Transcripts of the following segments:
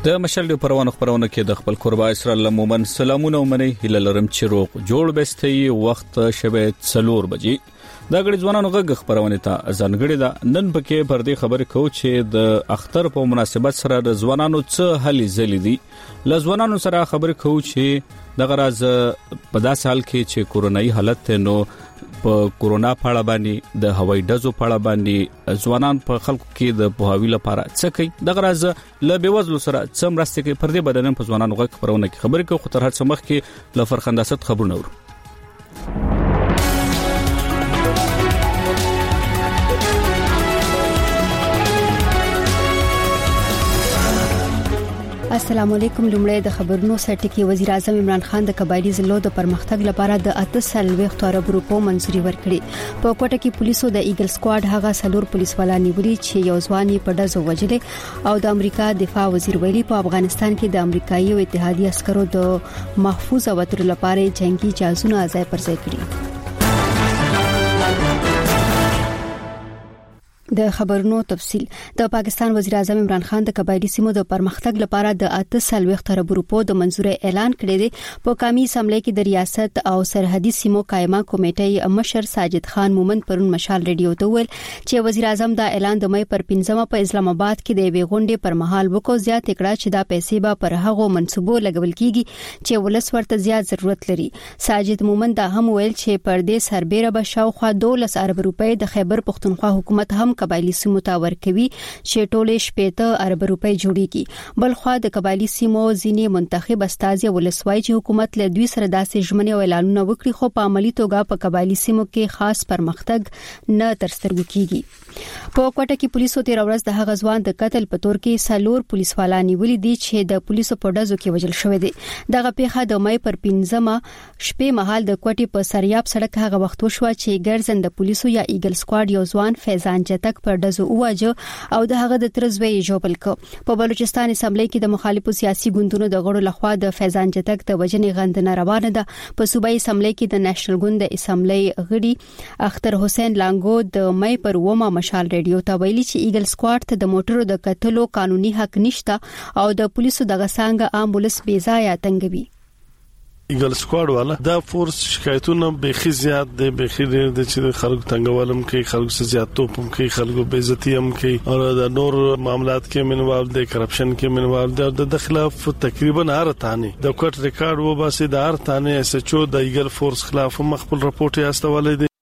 د مشال دی پروانه خبرونه کې د خپل قربا اسرائیل مومن سلامونه ومني هله لرم چې روغ جوړ بستي وخت شبه 4 بجې دا غړي ځوانانو غږ خبرونه ته ځانګړي ده نن پکې پر دې خبرې کو چې د اختر په مناسبت سره د ځوانانو څه هلي ځلې دي ل ځوانانو سره خبرې کو چې د غراز په داس حال کې چې کورونایي حالت نو په کورونا پاړه باندې د هوایي ډزو پاړه باندې ځوانان په خلکو کې د پوهاوی لپاره څه کوي د غراز ل بیوزلو سره څم راسته کې پر دې بدنن په ځوانانو غږ خبرونه کې خبرې کو خو تر هر څه مخ کې ل فرخنداست خبرونه ورو السلام علیکم لومړی د خبرونو سرټکی وزیر اعظم عمران خان د قبایلی ضلعو د پرمختګ لپاره د 8 ارب روپو منځوري ورکړي په کوټه کې پولیسو د ایګل سکواډ هغه سلور پولیس والا نیولي چې یو ځواني په ډزو وجلې او د امریکا دفاع وزیر ویلي په افغانستان کې د امریکایي او اتحادیه عسکرو د محفوظ وتر لپاره جنگي جهازونه ځای پر ځای کړي د خبرونو تفصيل د پاکستان وزیر اعظم عمران خان د قبایلی سیمو د پرمختګ لپاره د 8 ارب روپو د منځوري اعلان کړی دی په قومي اسمبلی کې د ریاست او سرحدي سیمو قائمه کمیټې مشر ساجد خان مومن پرون مشال ریډیو ته ویل چې وزیر اعظم دا اعلان د مې پر 15 په اسلام آباد کې د ویغونډې پر مهال وکړ زیات کړه چې دا پیسې به پر هغو منصوبو لګول کیږي چې ولس ورته زیات ضرورت لري ساجد مومن دا هم ویل چې پر دې سربېره به شاوخوا 12 ارب روپۍ د خیبر پختونخوا حکومت هم قبایلی سیمو ته ورکوي چې ټولې 15 ارب روپۍ جوړیږي بلخوا د قبایلی سیمو ځینې منتخب استازي ولسوای چې حکومت له دوی سره داسې ژمنې او اعلانونه وکړي خو په عملی توګه په قبایلی سیمو کې خاص پرمختګ نه ترسترګو کیږي په کوټه کې پولیسو تیر ورځ د هغه ځوان د قتل په تور کې سلور پولیس والا نیولې دي چې د پولیسو په ډزو کې وژل شوی دی دغه پیښه د مې پر 15 شپې مهال د کوټې په سریاب سړک هغه وخت وشو چې ګرځند د پولیسو یا ایګل سکواډ یو ځوان فیضان جتک پر ډزو واجه او د هغه د ترزوی جوبل کو په بلوچستان اسمبلی کې د مخالفو سیاسي ګوندونو د غړو لخوا د فیضان جتک د وجنې غندنه روانه ده په صوبایي اسمبلی کې د نېشنل ګوند د اسمبلی غړي اختر حسین لانګو د مې پر ومه مشال ریډیو ته ویلي چې ایګل سکواډ ته د موټرو د قتلو قانوني حق نشته او د پولیسو دغه څنګه امبولانس بې ځای تنګوي ایګل سکواډ والا دا فورس شکایتونه به خزيات د بخیر د چې خلکو تنګولم کې خلکو سے زیاتو پم کې خلکو بے عزتی هم کې او د نور معاملات کې منوال د کرپشن کې منوال د خلاف تقریبا هر تانه د کوټ ریکارډ و باسي د هر تانه اس ایچ او د ایګل فورس خلاف مخبل رپورت یې استولې دي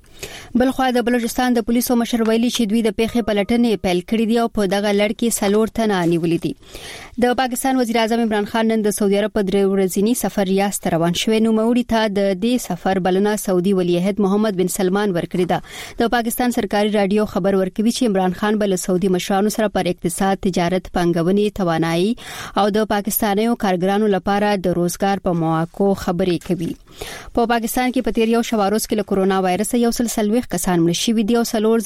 بلخوا د بلوچستان د پولیسو مشر ویلي چې دوی د پیښې پلټنې پیل کړې دي او په دغه لړ کې سلور تنه نیولې دي د پاکستان وزیر اعظم عمران خان نن د سعودي عرب په درې ورځنی سفر ریاست روان شوی نو موري ته د دې سفر بلنه سعودي ولی عہد محمد بن سلمان ورکړی ده د پاکستان سرکاري رادیو خبر ورکوي چې عمران خان بل سعودي مشرانو سره پر اقتصاد تجارت پنګونې توانایي او د پاکستانیو کارګرانو لپاره د روزګار په مواقعو خبرې کوي په پاکستان کې په تیر یو شواروز کې له کورونا وایرس یو سلسله کسان مړ شوي دي او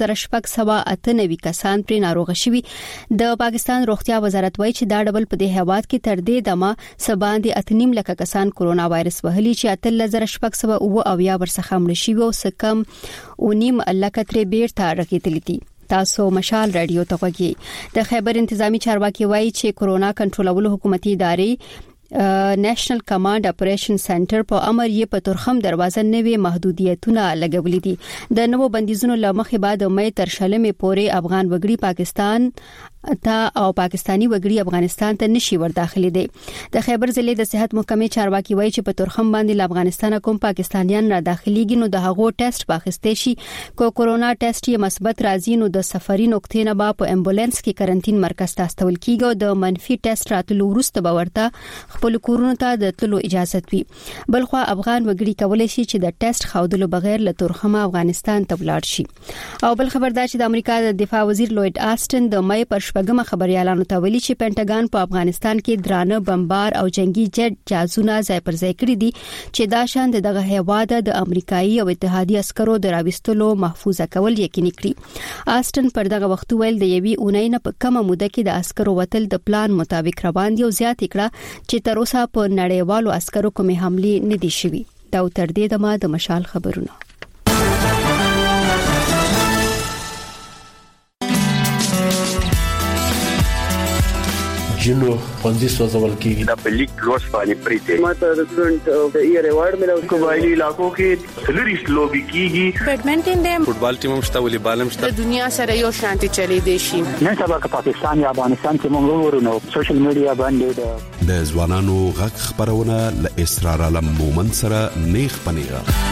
3698 کسان پر ناروغ شوي د پاکستان روغتیا وزارت وایي چې دا ډبل په دې هواد کې تر دې دمه سباندې 8 لک کسان کورونا وایرس وهلي چې 3600 او یا ورڅخه مړ شوي او سکم 9 لک تر بیرته رغېدلې دي تاسو مشال رادیو ته وګورئ د خیبر انتظامی چارواکي وایي چې کورونا کنټرولولو حکومتي ادارې نېشنل کمانډ اپریشن سنټر په امر یې په ترخم دروازه نوي محدودیتونه لګولې دي د نوو بندیزونو لمخې بعد مې تر شلمې پورې افغان وګړي پاکستان ته او پاکستانی وګړي افغانستان ته نشي ورداخلي دي د خیبر ضلع د صحت محکمې چارواکي وایي چې په ترخم باندې له افغانستان کوم پاکستانیان را داخليږي نو د هغو ټیسټ واخیستې شي کو کورونا ټیسټ یې مثبت راځي نو د سفري نقطې نه به په امبولانس کې کرنټین مرکز ته استول کیږي او د منفي ټیسټ راتلو وروسته به ورته خپل کورونو ته د تلو اجازه وي بلخو افغان وګړي کولای شي چې د ټیسټ خودلو بغیر له ترخمه افغانستان ته ولاړ شي او بل خبردار چې د امریکا د دفاع وزیر لوید آسټن د مې پر شپږمه خبريالانو ته ویلي چې پینټاګان په افغانستان کې درانه بمبار او جنگي جټ جهازونه ځای پر ځای کړی دي چې دا شان دغه هیواد د امریکایي او اتحادیه عسکرو د راوستلو محفوظه کول یقیني کړی آسټن پر دغه وخت ویل د یوې اونۍ نه په کومه موده کې د عسکرو وتل د پلان مطابق روان دي او زیات کړه چې تر اوسه په نړیوالو عسکرو کومې حملې نه دي شوي دا تر دې دمه د مشال خبرونه جنو پنځه سوځول کیږي د بلیک لوس باندې پریته ماته د سټډنټ د ایئر ایوارډ ملو قبایلی علاقو کې سلریش لوبي کیږي بیډمنټن دیم فوټبال ټیم هم شته ولې بالم شته د دنیا سره یو شانتي چلی دی شي نن سبا که پاکستان یا افغانستان کې موږ ورونو سوشل میډیا باندې د ځوانانو غږ خبرونه ل اسرار علم مومن سره نیخ پنیغه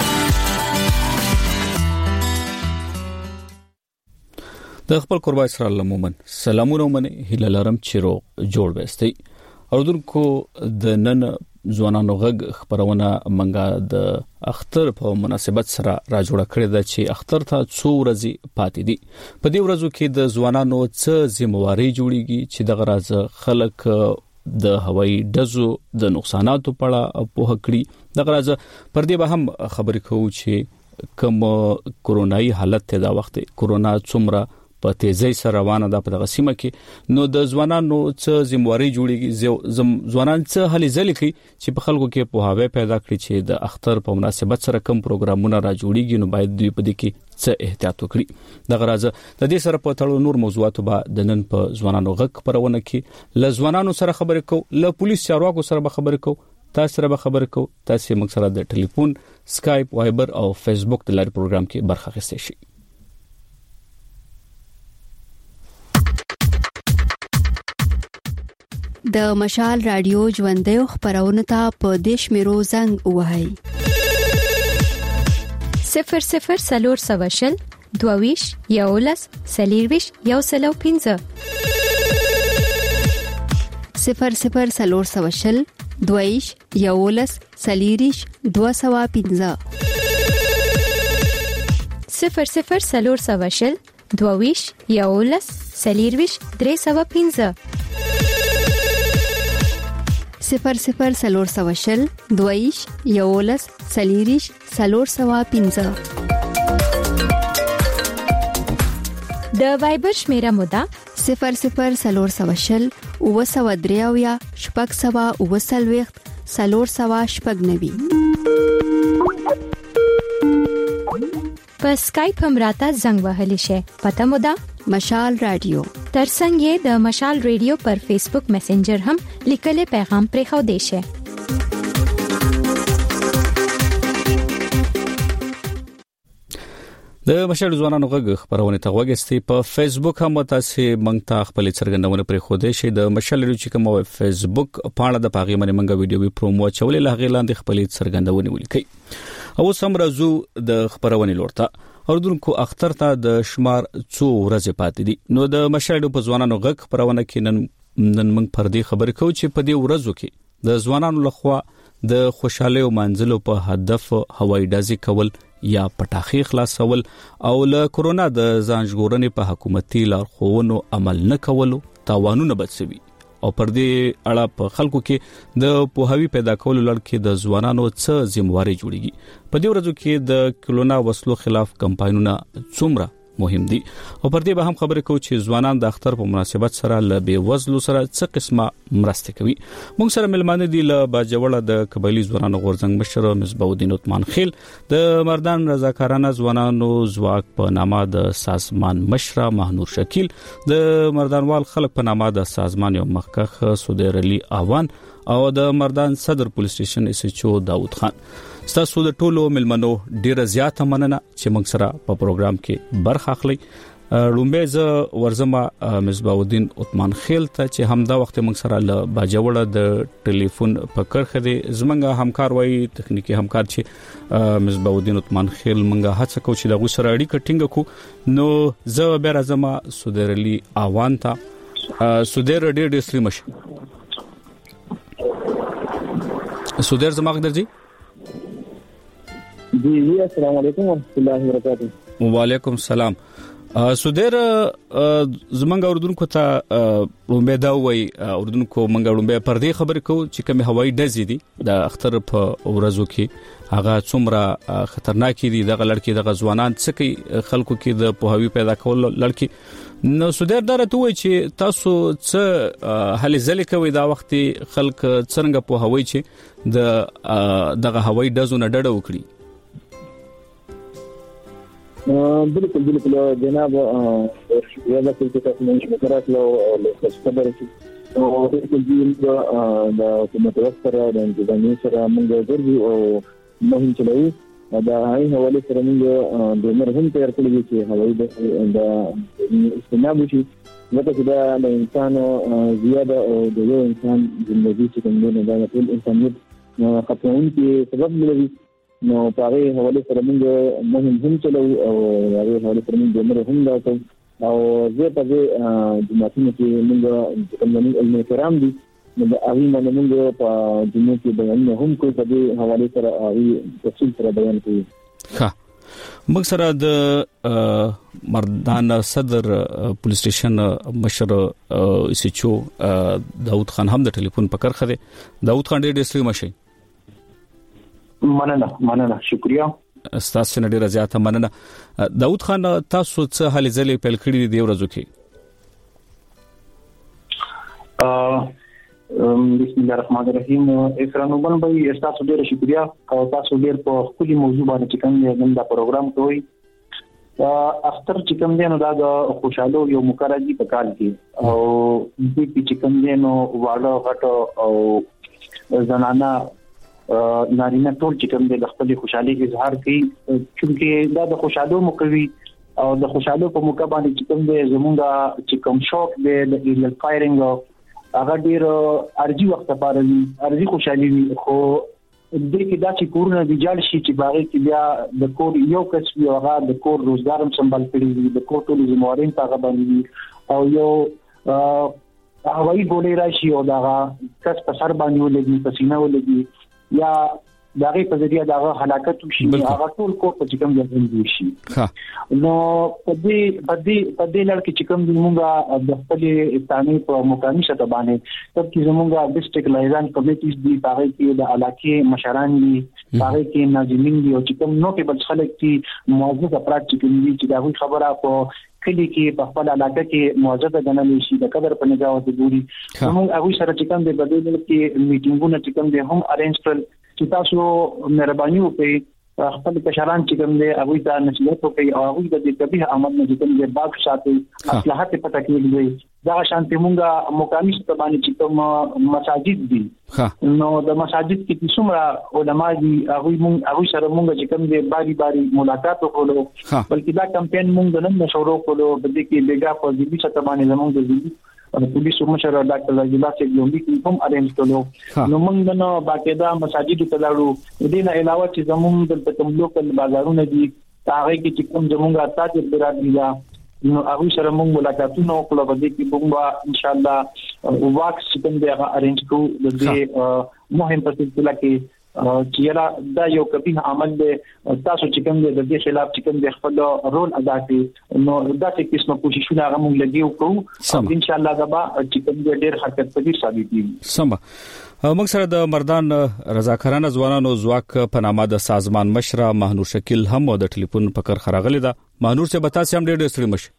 د خپل قربا اسرار علم مومن سلامونه ومنه هله لرم چیرو جوړ وستي اوردونکو د نن ځوانانو غږ خبرونه منګه د اختر په مناسبت سره را جوړ کړی د چې اختر ته څو ورځې پاتې دي په دې ورځو کې د ځوانانو څه ذمہواری جوړیږي چې د غراز خلک د هوایي ډزو د نقصاناتو په اړه په هکړي د غراز پر دې به هم خبرې کوو چې کوم کورونایي حالت ته دا وخت کورونا څومره په تیزی سره روانه ده په دغه سیمه کې نو د ځوانانو څه ذمہواری جوړیږي ځوانان څه هلي ځلې کوي چې په خلکو کې په هاوی پیدا کړي چې د اختر په مناسبت سره کوم پروګرامونه را جوړیږي نو باید دوی په دې کې څه احتیاط وکړي د غراز د دې سره په تړو نور موضوعاتو به د نن په ځوانانو غږ خبرونه کې ل ځوانانو سره خبرې کو ل پولیس چارواکو سره به خبرې کو تاسو سره به خبرې کو تاسو موږ سره د ټلیفون سکایپ وایبر او فیسبوک د لارې پروګرام کې برخه اخیستئ شئ د مشال رادیو ژوندې خبرونه ته په دیش میرو زنګ وهاي 00 سلور سواشل دوویش یولس سلیرویش یوسلو 15 00 سلور سواشل دوویش یولس سلیریش 215 00 سلور سواشل دوویش یولس سلیرویش 315 00 سلور سواشل دویش یولس سلیریش سلور سوا 15 د وایبر شمیره مودا 00 سلور سواشل او سوا دریاویا شپږ سوا او سلويخت سلور سوا شپږ نوي په سکایپ هم راته زنګ وهلی شي پته مودا مشال رادیو ترڅنګ یې د مشال رادیو پر فیسبوک میسنجر هم لیکلي پیغام پرې خو دی شي د مشال ځوانانو غږ خبرونه ته وګورئ په فیسبوک هم تاسو مونږ ته خپل څرګندونه پرې خو دی شي د مشال رادیو چې کوم فیسبوک پاڼه د پاغي منې مونږ ویډیو پرومو چولې لغې لاندې خپل څرګندونه ولیکي او سم راځو د خبرونه لورته اوردونکو اختر ته د شمار څو ورځې پاتې دي نو د مشال په ځوانانو غږ خبرونه کې نن موږ پر دې خبرې کوو چې په دې ورځو کې د ځوانانو لخوا د خوشاله او منځلو په هدف هوایي ډزې کول یا پټاخي خلاصول او له کورونا د ځان ژغورنې په حکومتي لارښوونو عمل نه کولو تاوانونه بچوي او پر دې اړه په خلکو کې د پوهاوی پیدا کولو لړ کې د ځوانانو څه ذمہواری جوړیږي په دې ورځو کې د کرونا وسلو خلاف کمپاینونه څومره مهم دي او پر دې به هم خبرې کوو چې ځوانان د اختر په مناسبت سره له بي وزلو سره څه قسمه مرسته کوي موږ سره ملمانه دي له باجوړه د قبایلی ځوانانو غورځنګ مشر مصباح الدین عثمان خیل د مردان رضاکارانه ځوانانو ځواک په نامه د سازمان مشر مهنور شکیل د مردانوال خلک په نامه د سازمان یو مخکخ سودیر علي احوان او د مردان صدر پولیس سټیشن اس ایچ او داوود خان ستاسو د ټولو ملمنو ډیره زیاته مننه چې موږ سره په پروګرام کې برخه اخلي لومبه ز ورزما مصباح الدین عثمان خیل ته چې همدا وخت موږ سره ل باجوړه د ټلیفون په کرخه دي زمنګ همکار وای تخنیکی همکار چې مصباح الدین عثمان خیل موږ هڅه کوو چې د غوسره اړیکه ټینګ کو نو ز به راځم سودیر علي احوان ته سودیر ډېر سلیمش سودیر زماغ درځي جی السلام علیکم ورحمۃ اللہ وبرکاتہ وعلیکم السلام سودیر زمنګ اردوونکو ته لومبه دا وای اردوونکو منګ لومبه پر دې خبرې کو چې کوم هوایي ډزې دي د اختر په ورځو کې هغه څومره خطرناک دي د غلړ د غزوانان څخه کې خلکو کې د پوهاوی پیدا کول لړکی نو سودیر درته وای چې تاسو څه هلي ځلې کوي دا وخت خلک څنګه پوهاوی چې دغه هوایي ډزونه ډډه وکړي بالکل جناب یو ځکه چې تاسو موږ مقررات له خبرې او د دې د حکومت سره د انتظامی سره موږ ګرځو او مهم چلوي دا هاي حواله سره موږ د مرهم تیار کړی چې هوایي د استعمال شي لکه دا د انسان زیاده او د یو انسان ژوندۍ چې کومه دا ټول انسانیت خپلون کې سبب لري نو په هغه حواله سره موږ مهم هم چلوي او هغه حواله سره موږ د مرهم دا او زه په جماعتونو کې موږ کوم علم کرام دي نو د هغه باندې موږ په جمعو کې بیان هم کوو په دې حواله سره هغه تفصیل سره بیان کوي. ښه موږ سره د مردان صدر پولیس سټیشن مشر ایسچو داوود خان هم د ټلیفون په کرخه دی. داوود خان ډېر ستړي مشي. مننه شکریا استاد سره ډېر زیاته مننه. داوود خان تاسو څه هلي ځلې پیل کړی دی ورځو کې؟ بسم الله الرحمن الرحیم. اسرانو باندې تاسو ډېر شکریا او تاسو ډېر په خپل موضوع باندې چې کوم دا پروګرام کوي. اختر چې کوم دی نو دا د خوشاله یو مقرری په کال کې او دې چې کوم دی نو واړه غټ او زنانه نارینه ټول چې کوم دی د خپل خوشحالي اظهار کوي چې دا د خوشاله مکوي او د خوشاله په موقع باندې چې کوم دی زمونږ چې کوم شوق دی د ایل فایرینګ هغه ډیر ارجی وخت لپاره ارجی خوشحالي وي خو د کې دا چې کورونه د جال شي چې باغې کې بیا د کور یو کس وي هغه د کور روزګار هم سمبال کړي وي د کور ټول ذمہواري هغه باندې او یو هوایي ګولې راشي او دا کس په سر باندې ولګي په سینه ولګي یا داغه په ذریعہ داغه هلاکت وشي هغه ټول کو په کوم ځای کې شي. نو په دې لړ کې چې کوم موږ د خپل ثاني په مقامي سطح باندې تب چې زموږه ډیسټریکټ لایزان کمیټیز دي هغه کې د علاقې مشران دي هغه کې ناظمین دي او چې کوم نوټیبل خلک دي موظف افراد چې دا خبره په کلی کې په خپل علاقې کې موجوده غنل شي د قدر په نگاه او د ګوري موږ هغه سره چې کوم د بدیل کې میټینګونه چې کوم د هم ارینج کړل چې تاسو مهرباني وکړئ خپل کشران چې کوم دی هغه ته نصیحت وکړي او هغه د دې کبي عمل نه چې کوم دی باغ ساتي اصلاحات په تکمیل دی دا شانتي مونږه مقامي سته باندې چې کوم مساجد دي نو د مساجد کې څومره علما دي هغه سره مونږ چې کوم دی باری ملاقات وکړو بلکې دا کمپاین مونږ نن شروع کړو د دې کې بیګا په دې سته باندې زموږ د دې پولیس مشر ډاکټر راجلا چې یو لیک کوم ارینج کړو نو موږ نو باقاعده مساجد ته لاړو دې نه علاوه چې زموږ د کوم لوکل بازارونه دي هغه کې چې کوم زموږه تاجر برادری دا نو هغه سره موږ ملاقاتونه وکړو په دې کې موږ ان شاء الله واکس چې کوم دی هغه ارینج کوو د دې مهم په سلسله کې چې دا یو کبي عمل دی تاسو چې کوم دی د دې خلاف چې کوم دی خپل رول ادا کوي نو دا چې کیسه کوششونه هغه موږ لګیو کوو ان شاء الله دا چې کوم دی ډېر حرکت پدې ثابت دي. سم موږ سره د مردان رضاکارانه ځوانانو ځواک په نامه د سازمان مشر مهنور شکیل هم د ټلیفون پکر خراغلی دا مهنور څه بتا سم ډېر ستړي مش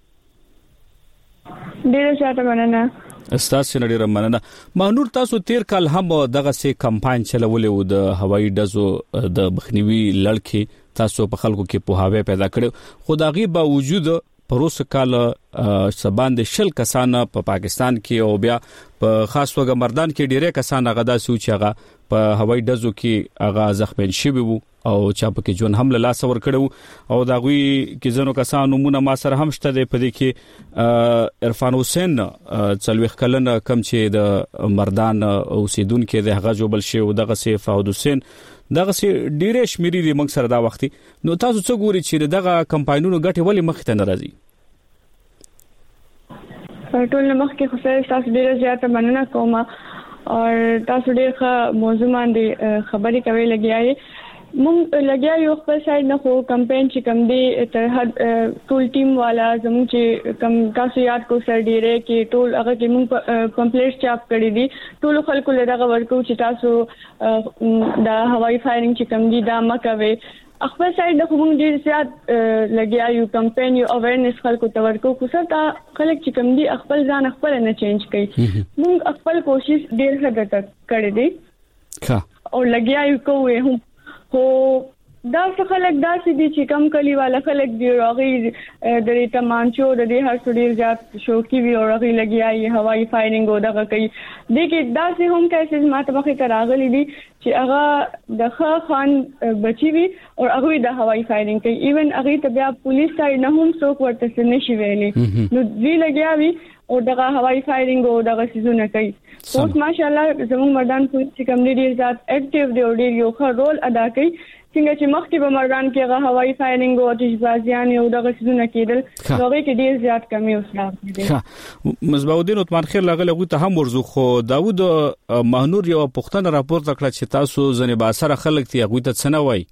ډېر شاته مننه استاد سره ډېر مننه. مهنور تاسو تیر کال هم دغه سي کمپاین چلولې د هوایي ډزو د بخنیوي لړکې تاسو په خلکو کې پوهاوی پیدا کړو خو دغه باوجود پروس کال سباند شل کسان په پاکستان کې او بیا په خاص توګه مردان کې ډیره کسان غدا سوچ هغه په هوایي ډزو کې هغه زخمین شوی وو او چا په کې جون حمله لاس ور کړو او دا غوي کې زنو کسانو مونږه ما سره هم شته په دې کې عرفان حسین څلويخ کلن کم چې د مردان اوسیدونکو د هغه جوبل شي او دغه سي فاود حسین دغه سي ډیره شمیري د موږ سره دا وختي نو تاسو څه ګوري چې دغه کمپاینونو ګټه ولې مخ ته ناراضي ټول مخ کې خو تاسو ډیره زیاته مننه کوم او تاسو ډیره موضوع باندې خبرې کوي لګیاي مونږ لګیا یو خپل سایډ نه خو کمپاین چې کم دی تر حد ټول ټیم والا زموږ چې کم تاسو یاد کو سر ډیره کې ټول هغه کې مونږ کمپلیټ چاپ کړی دي ټول خلکو له دغه ورکو چې تاسو دا هوایي فایرینګ چې کم دي دا مکوي خپل سایډ نه مونږ ډیر زیات لګیا یو کمپاین یو اویرنس خلکو ته ورکو خو څه تا خلک چې کم دي خپل ځان خپل نه چینج کوي مونږ خپل کوشش ډیر ښه کړی دي او لګیا یو کوی هم خو دا خلک داسې دي چې کم کلیواله خلک دی راغي د تمانچو د دې هر څه ډیر زیات شوقي وي او راغي لګیاي هوایي فایرینګ او دغه کوي د کې داسې هم کیسز ماته مخې ته راغلي دي چې هغه د خان بچي وي او هغه د هوایي فایرینګ کوي ایون هغه ته بیا پولیس سره نه هم څوک ورته نشي ویلي نو دوی لګیاوي او دغه هوایي فایرینګ او دغه سيزونه کوي اوس ماشاءالله زموږ مردان پولیس کوم ډیر زیات اکټیو دی او ډیر یو ښه رول ادا کوي څنګه چې مخکې به مردان کې هغه هوایي فایرینګ او آتشبازیان او دغه سيزونه کېدل هغه کې ډیر زیات کمی اوسه دي مصباح الدین عثمان خیر لغله ته هم ورزو خو داوود مهنور یو پښتنه راپور تکړه چې تاسو ځنې با سره خلک تی هغه ته څنګه وای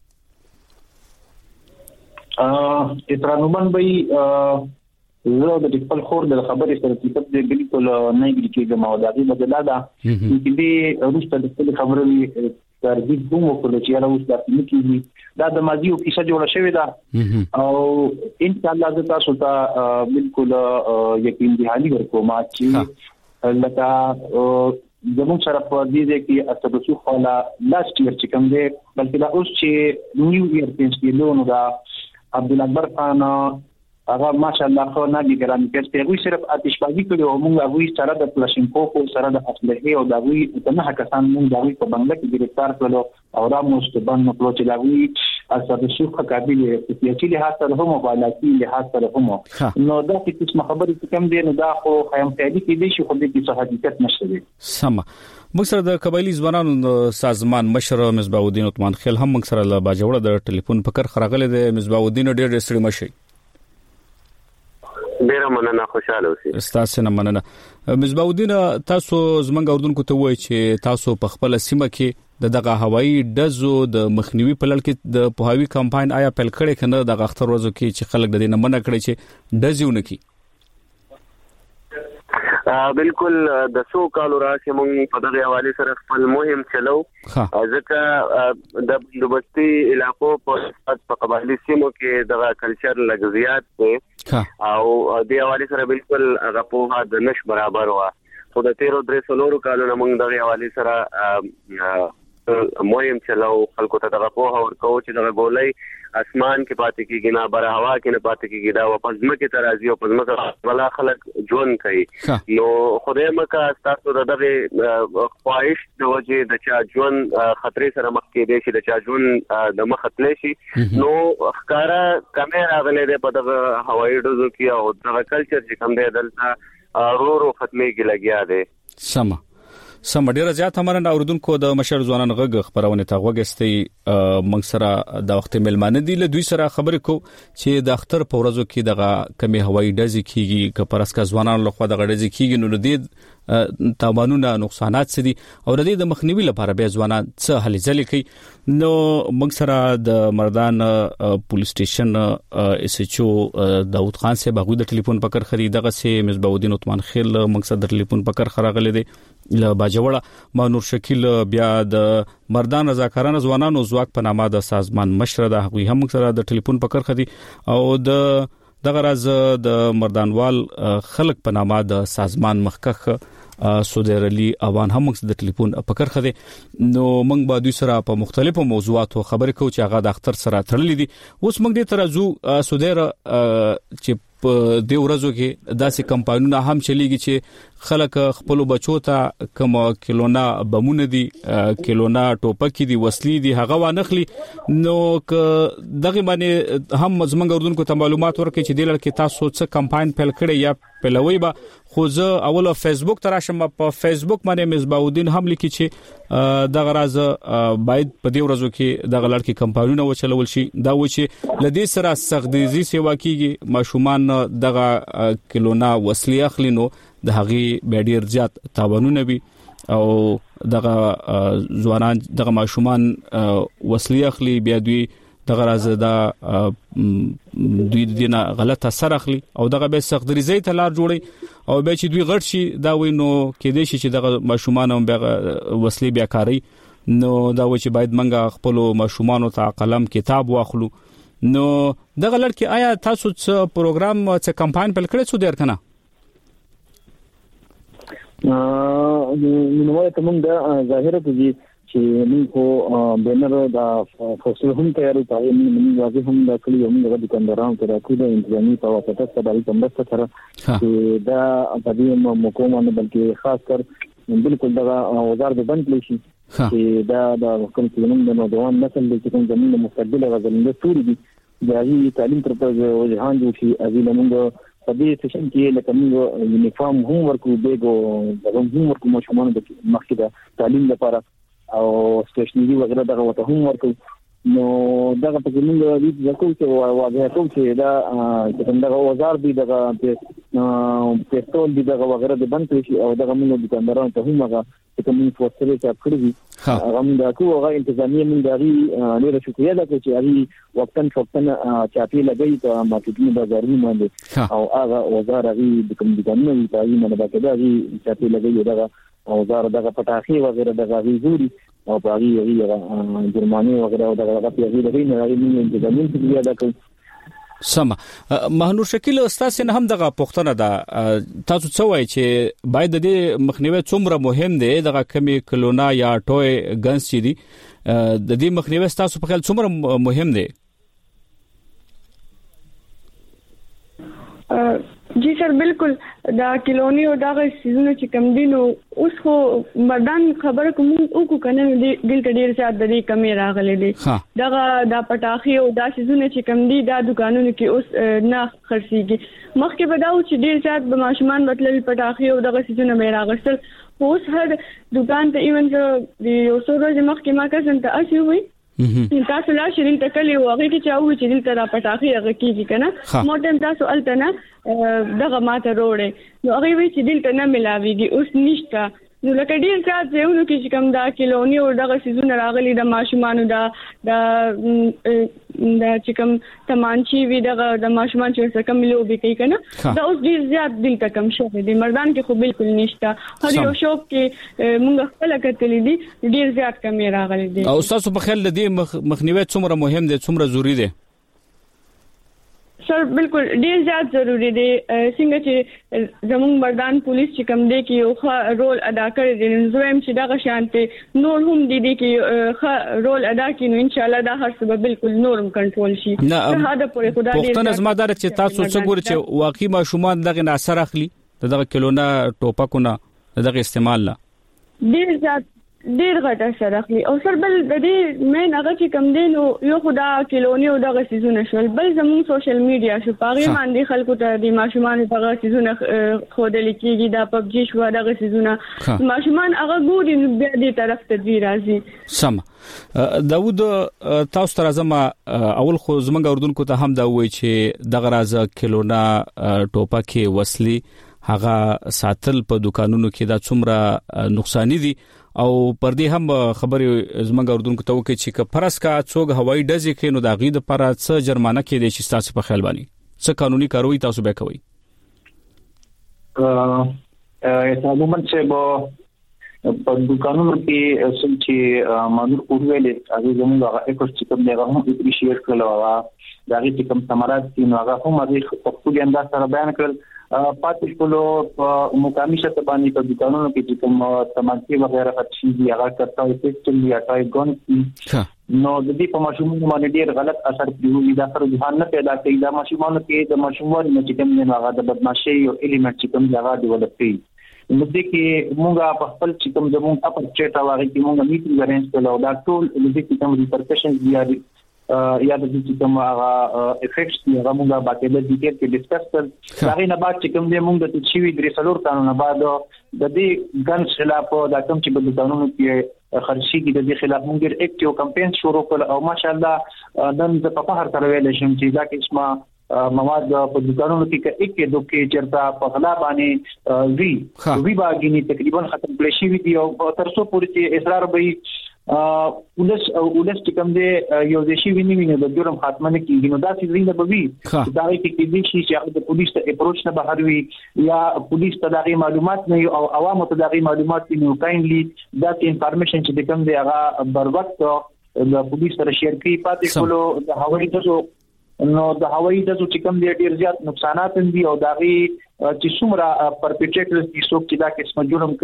اترانومن به زه د خپل خور د خبرې سره چې بالکل نه کېږم او د دې بدلا ده چې دې روسته د خپل خبرې ترغیب کوم کول چې یاره اوس د کیږي دا د ماضي او کیسه جوړه شوې ده او ان شاء الله زه تاسو ته بالکل یقین دهاني ورکوم چې لکه زموږ سره په دې کې اساسو خلا لاست ایئر چې کوم دی بلکې دا اوس چې نیو ایئر پینس کې لونو دا عبد الاکبر خان هغه ماشاءالله خو نه دي ګران کې هغه صرف آتشبازي کوي او موږ هغه سره د پلاشینکوف سره د اسلحه او د هغه نه کسان موږ هغه په بنگله کې گرفتار کړو او را مستبان نو چې هغه اساسو قابل سیاسي لحاظ سره هم او علاقي لحاظ سره هم نو دا چې خبرې کوم دي نو دا خو خیم خیالي کې دي چې خو دې څه حقیقت نشته دي سم موږ سره د قبایلی ځوانانو سازمان مشر مصباح الدین عثمان خیل هم موږ سره له باجوړه د ټلیفون پکر خراغله د مصباح الدین ډېر ستړي مشي ډیره مننه خوشاله اوسئ تاسو نه مننه مصباح الدین تاسو زمونږ اردوونکو ته وایي چې تاسو په خپل سیمه کې دغه هوایي ډزو د مخنیوي په لړ کې د پوهاوی کمپاین آیا پیل کړي کنه د اختر ورځو کې چې خلک د دې نه منع کړي چې ډزونه کوي بالکل د سو کالو راځي موږ په دغه حواله سره خپل مهم چلو ځکه د بندوبستي علاقو په قبایلی سیمو کې دغه کلچر لګزيات دي او د حواله سره بالکل هغه په د نش برابر وا خو د 13 کالو موږ دغه حواله سره مهم چلو خلکو ته دغه په ورکو چې دغه ګولۍ اسمان کې پاتې کیږي نه بر هوا کې نه پاتې کیږي دا په ځمکه ته راځي او په ځمکه ولا خلک ژوند کوي نو خدای مکه تاسو دغه خواهش د وجه د چا ژوند خطر سره مخ کې دي چې د چا ژوند د مخ خطلې شي نو ښکارا کیمرا غلې په دغه هوایي ډزو کې او دغه کلچر چې کوم دی دلته رو ختمي کې لګیا دي سم ډیره زیات همرن اوردونکو د مشر ځوانان غږ خبرونه ته وګستي موږ سره د وخت ملمانه دي له دوی سره خبرې کو چې د اختر په ورځو کې دغه کمی هوایي ډزې کیږي که پرسکه ځوانان له خوا دغه ډزې کیږي نو د دې تاوانونه نقصانات سدي او د دې د مخنیوي لپاره به ځوانان څه هلې ځلې کوي نو موږ سره د مردان پولیس سټیشن اس ایچ او داوود خان صاحب هغه د ټلیفون پکر خریدغه سي مصباح الدین عثمان خیل مقصد د ټلیفون پکر خراغله دي له باجوړه مانور شکیل بیا د مردان رضاکارانه ځوانانو زواک په نامه د سازمان مشر د هغه هم سره د ټلیفون پکر خدي او دغه راز د مردانوال خلق په نامه د سازمان مخکخ سودیر علي اوان هم د ټلیفون پکر خدي نو موږ به دوی سره په مختلفو موضوعاتو خبرې کوو چې هغه د اختر سره تړلې دي اوس موږ دې ترازو سودیر چې په دې ورځو کې داسې کمپاینونه هم چلیږي چې خلک خپل بچو ته کوم کیلونا بمونه دي کیلونا ټوپک دي وسلې دي هغه وانخلي نو ک دغه باندې هم زمونږ اردوونکو ته معلومات ورکړي چې د لړ کې تاسو څه کمپاین پیل کړی یا پلوي به خو زه اول فیسبوک تراشم په فیسبوک باندې مصباح الدین هم لیکي چې دغه راز باید په دې ورځو کې دغه لړ کې کمپاینونه وچلول شي دا و چې لدې سره سغديزي سیوا کیږي ماشومان دغه کیلونا وسلې اخلي نو د هغه بیډیر زیات تاوانونه وي او دغه ځوانان دغه ماشومان وسلې اخلي بیا دوی دغه راز دا دوی دینه غلط اثر اخلي او دغه به سغدريزي ته لار جوړي او به چې دوی غټ شي دا وینو کې دي چې دغه ماشومان هم وسلې بیا کاری نو دا و چې باید منګه خپل ماشومان ته قلم کتاب واخلو نو دغه لړ کې آیا تاسو څه پروګرام څه کمپاین پیل کړی څو ډیر کنه نو ته موږ د ظاهره کې چې موږ خو بنر دا فصل هم تیارو پای موږ واځي هم د کلی هم د دکاندارانو ته راکو د انتظامی په واسطه سره د مرسته سره چې دا په دې مقام نه بلکې خاص کر بالکل دا وزارت د بند لشي چې دا د کوم څه د نوجوان نسل د کوم زمينه مستقبل غزلنده ټول دي د تعلیم تر په وجهان دي چې ازي موږ په دې سیشن کې لکه موږ یونیفارم هم ورکو دیګو د هم ورکو مشمون د مخکې د تعلیم لپاره او سټیشنري وغیرہ دغه وته هم ورکو نو دغه په کومه د ځکو چې واځه کوم چې دا څنګه وزار دي دغه پېټرول دي دغه وغیرہ د بند شي او دغه موږ د کاندارانو ته هم هغه کومې فوسټري چې کړی دي هغه موږ کو هغه انتظامیه موږ دغه ډیره شکریا ده چې هغه وقتن چاپی لګي ته مارکیټینګ بازارونه باندې او هغه وزار هغه د کوم دي نه پای نه باندې دا چاپی لګي دغه وزار دغه پټاخي وغیرہ دغه زوري او باغی جرمانه وغیرہ دغه په یوه د نه راغلي انتظامیه چې دا کوي سم مهنور شکیل استاد نه هم دغه پښتنه ده تاسو څه وایي چې باید د مخنیوي څومره مهم دی دغه کمی کلونا یا ټوي ګنس چې دي د دې مخنیوي تاسو په خیال څومره مهم دی جی سر بالکل دا کلونی او دا سيزونه چې کم دي نو اوس خو مردان خبره کوم او کو کنه دل ډیر زیات د دې کمی راغلي دي دا پټاخي او دا سيزونه چې کم دي دا دکانونو کې اوس نه خرڅيږي مخکې بداو چې ډیر زیات به ماشومان مطلب پټاخي او دا سيزونه مې راغستل اوس هر دکان ته ایون د یو څو ورځې مخکې ما کسن ته اسی وي تاسو لا شریل تکلی وغه کې چاوي چې دل تر پټاخي هغه کیږي کنه موټم تاسو التنه دغه ماته روړې نو هغه وی چې دل ته نه ملاويږي اوس نشته نو لکه ډیر ځات زهونو کې چې کوم دا کلونی او دغه سيزونه راغلي د ماشومان دا چې کوم تمانچی وی دغه د ماشومان چې څه کم لوبي کوي کنه دا اوس ډیر زیات دل ته کم شوی دی مردان کې خو بالکل نشته هر یو شوق کې مونږ خپل کتلې دي ډیر زیات کم راغلي دي او تاسو په خیال د دې مخنیوي څومره مهم دي څومره ضروری دي سر بالکل ډیر زیات ضروری دی څنګه چې زموږ مردان پولیس چې کوم دی کې یو رول ادا کړی دی نو زم چې دا شانته نور هم دي کې رول ادا کړي نو ان شاء الله دا هر څه بالکل نورم کنټرول شي دا پورې خدای دې پښتون زمادار چې تاسو څه ګور چې واقعي ماشومان دغه اثر اخلي دغه کلونا ټوپکونه دغه استعمال لا ډیر غټه سره اخلي او سر بل د دې مې هغه چې کم دین او یو خدا کلونی او دغه سيزونه شول بل زموږ سوشل میډیا شو پاغي باندې خلکو ته د ماشومان دغه سيزونه خودل کېږي دا پبجي شو دغه سيزونه ماشومان هغه ګوري بیا دې طرف ته دی راځي سم داوود تاسو تر ازما اول خو زمونږ اردوونکو ته هم دا وایي چې دغه راز کلونا ټوپکي وسلي هغه ساتل په دکانونو کې دا څومره نقصان دي او پر دې هم خبرې زمونږ اردوونکو ته وکړي چې فرض کا څوک هوایي ډزې کوي نو دا غي د لپاره څه جرمانه کې دي چې تاسو په خیال باندې څه قانوني کاروي تاسو به کوي عموما چې په دکانونو کې چې مانور کوړلې هغه زموږ هغه اکوسټیکم دی هغه هم اپریشیټ کړل دا غي کوم ثمرات دي نو هغه هم هغه په خپل انداز سره بیان کړل پاتې ټولو مقامي شته باندې په دکانونو کې چې کوم تمانچي وغیرہ خرڅي دي هغه کارتای پېسټل یا ټای ګون نو د دې په ماشومانو باندې ډېر غلط اثر پریږي دا سره ځان نه پیدا کوي دا ماشومانو کې د ماشومانو چې کوم نه هغه د بدمعشي او الیمنت چې کوم هغه ډیولپ کوي نو د کې موږ په خپل چې کوم زموږ په چټا واغې کې موږ میټینګ ارینج کړو دا ټول د دې کوم ریپرکشن دی یا د دې کوم هغه افیکټس دی هغه موږ باندې د ډیټیل کې ډیسکس کړ دا غي نه بعد چې کوم دې موږ د تشوي درې سلور قانون بعد د دې ګن خلاف دا کوم چې په قانونو کې خرڅي کې د دې خلاف موږ اکټیو کمپاین شروع کړ او ماشاءالله نن د په هر طرف ویل شم چې دا قسمه مواد په دکانونو کې کې دوکې چرتا په غلا باندې وی باګینی تقریبا ختم کړی شي وی او تر څو پورې چې اصرار به ولس چې کوم دی یو د شي ویني د جرم خاتمه نه کیږي نو دا چې زینده به وي دا کې دې شي چې د پولیس ته اپروچ نه بهر وي یا پولیس ته دغه معلومات نه او عوامو ته دغه معلومات نه کاینلی دا انفارمیشن چې کوم دی هغه بر وخت د پولیس سره شیر کوي پاتې کولو د هوایي دزو نو د هوایي دزو چې کوم دی ډیر زیات نقصانات دي او دغه چې څومره پرپیچیټرز دي څوک چې دا قسم جرم کوي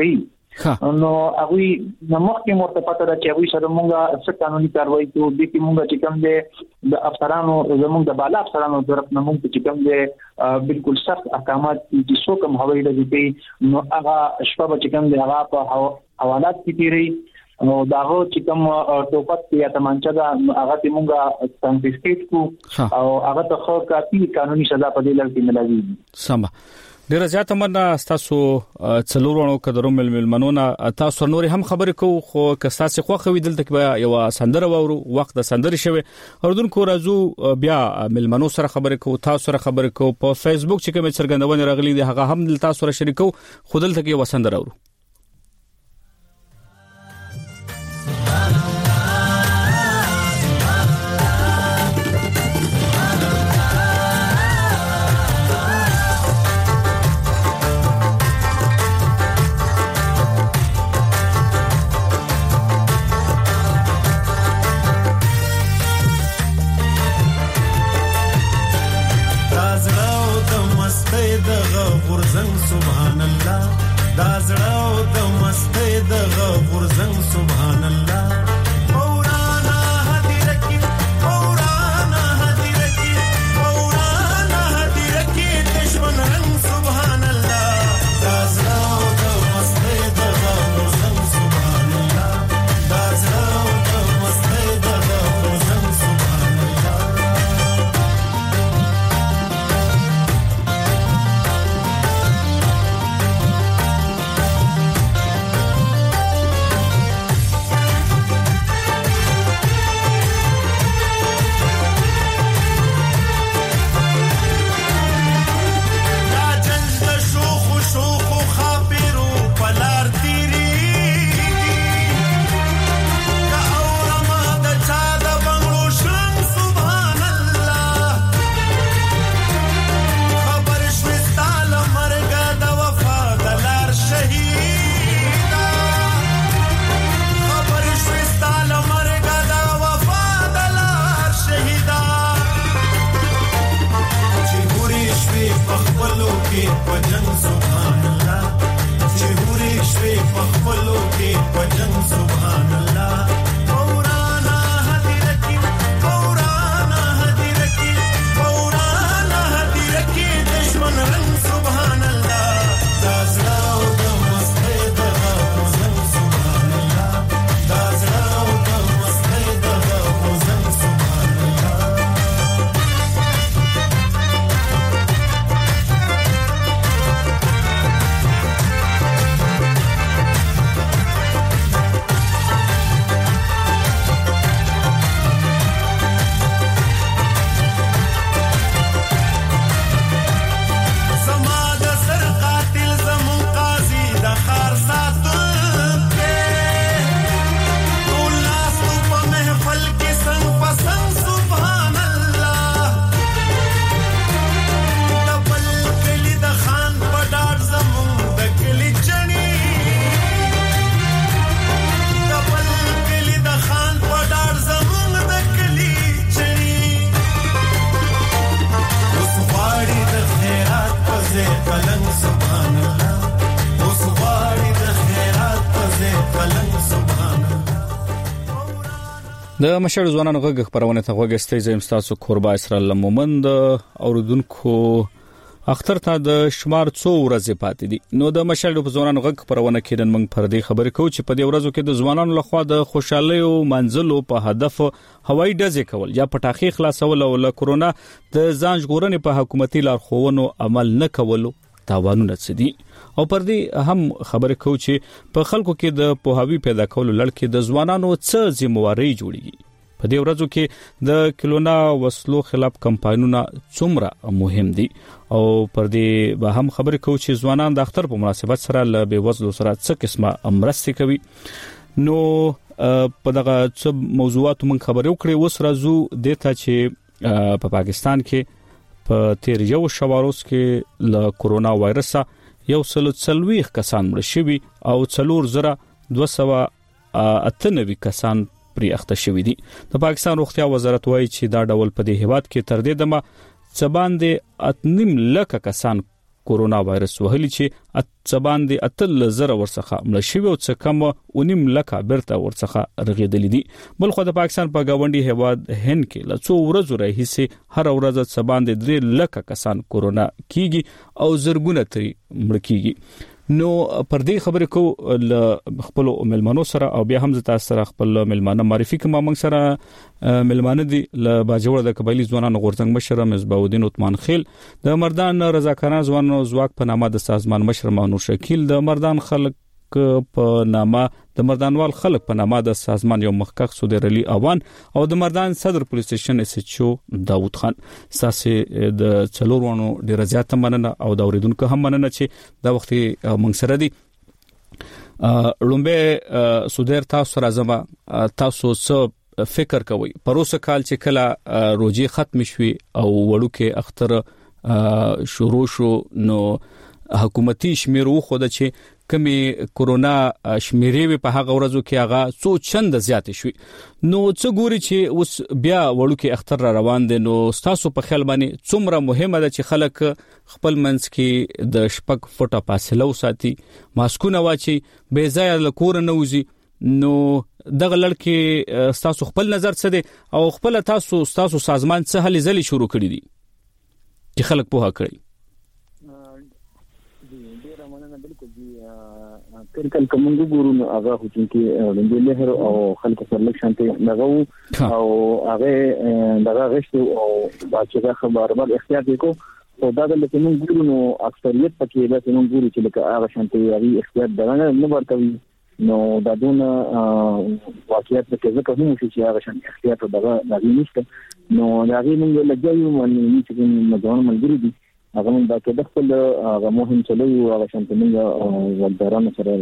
نو هغه نمخکې مرته پته ده چې هغه سره مونږه څه قانوني کاروایی کوو د کې مونږه چې کوم دي د افسرانو زمونږ د بالا افسرانو طرف نه مونږ چې کوم دي بالکل سخت احکامات چې څو کوم هوایي ډزې نو هغه شپه چې کوم دي هغه په حوالات کې تیری نو داغه چې کوم ټوپک یا تمانچه دا هغه ته مونږه کنفیسکیټ کو او هغه ته خو کافي قانوني سزا په دې لړ کې ملایي. سم ډیر زیات مننه تاسو څلورونو قدرو ملمنونه تاسو نور هم خبرې کو خو کستاسي خو خوي دلته کې یو سندره وورو وخت د سندري شوی اردوونکو راځو بیا ملمنو سره خبرې کو تاسو سره خبرې کو په فیسبوک چې کوم څرګندونه راغلي دي هغه هم تاسو سره شریکو خو دلته کې یو سندره وورو. سبحان الله دا زړه د مستی د غفور زنګ سبحان الله مولانا هدیرکی مولانا هدیرکی مولانا هدیرکی دشمن رنگ سبحان الله دا زړه د مستی د غفور زنګ سبحان الله دا زړه د مستی د غفور زنګ سبحان الله. د مشر ځوانانو غږ خبرونه ته غوښتي زم تاسو قربا اسرائیل مومند اوردونکو اختر ته د شمار څو ورځې پاتې دي نو د مشر په ځوانانو غږ خبرونه کې نن موږ پر دې خبرې کوو چې په دې ورځو کې د ځوانانو لخوا د خوشحالي او منزلو په هدف هوایي ډزې کول یا پټاخي خلاصول او له کورونا د ځان ژغورنې په حکومتي لارښوونو عمل نه کولو تاوانونه څدي او پر دې هم خبرې کوو چې په خلکو کې د پوهاوی پیدا کولو لړ کې د ځوانانو څه ذمہواری جوړیږي په دې ورځو کې د کلونا وسلو خلاف کمپاینونه څومره مهم دي او پر دې به هم خبرې کوو چې ځوانان د اختر په مناسبت سره له بیوزلو سره څه قسمه امرستي کوي نو په دغه څه موضوعات موږ خبرې وکړې اوس راځو د ته چې په پاکستان کې په تیر یو شواروس کې له کورونا وایرس یو سلوي کسان مړ شوي او 4298 کسان پرې اخته شوي دي د پاکستان روغتیا وزارت وایي چې دا ډول په دې هیواد کې تر دې دمه څباندې 8.5 لک کسان کورونا وایرس وهلي چې اتبان دي اتل زره ورڅخه مړ شوی او څه کم ونیم لکه برته ورڅخه رغیدلې دي. بل خو د پاکستان په گاونډي هیواد هند کې له څو ورځې راهیسې هر ورځ څبان دي 3 لکه کسان کورونا کیږي او زرګونه تری مړ کیږي. نو پر دې خبرې کو خپل ملمنو سره او بیا هم زتا سره خپل ملمانه معرفي کوم موږ سره ملمانه دي ل باجوړ د قبایلی ځوانانو غورځنګ مشر مصباح الدین عثمان خیل، د مردان رضاکارانه ځوانانو ځواک په نامه د سازمان مشر مانور شکیل، د مردان خلک په نامه د مردانوال خلک په نامه د سازمان یو مخکښ سودیر علي اوان او د مردان صدر پولیس سټیشن اس ایچ او داوود خان. ساسه د څلورونو ډیر زیات مننه او د اوریدونکو هم مننه چې دا وخت موږ سره دي. لومبه سودیر تاسو راځم، تاسو څه فکر کوئ پروسه کال چې کله روزي ختم شوي او وړوکه اختر شروع شو نو حکومتي شمیرو خو د چې کمی کورونا شمیرې په هغه ورځو کې هغه څو چند زیات شوي، نو څه ګوري چې اوس بیا وړوکه اختر را روان دي، نو تاسو په خیال باندې څومره مهمه ده چې خلک خپل منځ کې د شپږ فوټه فاصله وساتي، ماسکونه واچي، بې ځایه له کور نه وځي؟ نو دغه لړکې تاسو خپل نظر څه دی او خپل تاسو سازمان څه هلې ځلې شروع کړی دي چې خلک پوهه کړي؟ کله کوم ګورو نو هغه چې د لهر او خلک سره لږ شانتي لغو او هغه دغه غشتو او باچې خبر بار اختیار وکړو او دا د لکه موږ ګورو نو اکثریت پکې دا موږ ګورو چې لکه هغه شانتي هغه اختیار دغه نه ورکوي، نو دا دونه واقعیت کې ځکه هم چې هغه شانتي اختیار دغه نشته، نو هغه موږ لګیو باندې چې موږ ملګری دي هغه موږ دا کې د خپل هغه مهم چلو هغه شانتي موږ ولدارانو سره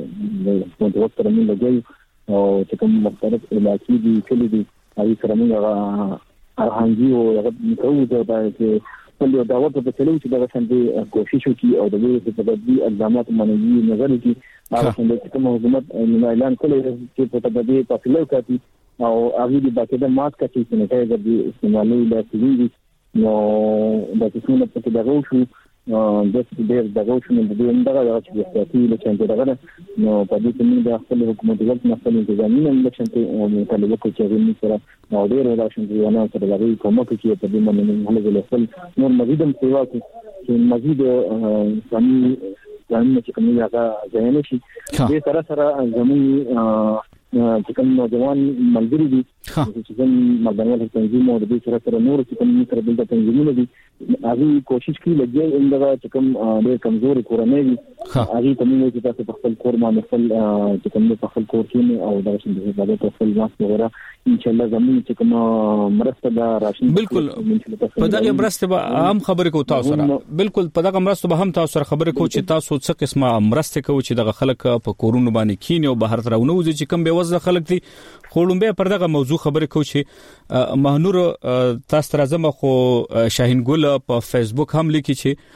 د وخت سره موږ لګیو او چې کوم مختلف علاقې دي کلی دي هغه سره موږ هغه هانجي او هغه کوو دا چې خپل دا وخت په چلو چې دا شانتي کوشش وکړي او د دې په تدبیر اقدامات باندې نظر وکړي هغه څنګه چې کوم حکومت اعلان کړی چې په تدبیر فاصله وکړي او هغه د باقاعده ماسک چې سینټایزر دی استعمالي لاسي نو د څه په کې دغه شو د ډېر دغه شو د دې دغه چې سیاسي لچنځ دغه نو په دې کې موږ د خپل حکومت وخت نه خپل انتظامی نه لچنځ او مطالبه کوي چې موږ سره نو ډېر راشن دی نه سره دغه کومه کې په دې باندې موږ خپل نور مزید هم سیوا کوي چې مزید انساني چې کومه هغه ځای نشي دې سره زموږ چې کوم نوجوان ملګری دي چې کوم مردانوال تنظیم او د دې سره نور چې کوم سره بل تنظیمونه دي هغه کوشش کوي لګي اندغه چې کوم ډېر کمزوري کورنۍ دي هغه کومه چې تاسو په خپل کور باندې خپل چې کوم په خپل کور کې او د شنو د خپل ځان وغیرہ ان شاء الله زموږ چې کوم مرسته د راشن بالکل په دغه مرسته به هم خبرې کو تاسو سره بالکل په دغه مرسته به هم تاسو سره خبرې کو چې تاسو څه قسمه مرسته کوي چې دغه خلک په کورونو باندې کینی او بهر ترونه وځي چې کوم به وځه خلک دي خولومبه پر دغه موضوع خبرې کو چې مهنور تاسو راځم خو شاهین ګل په فیسبوک هم لیکي چې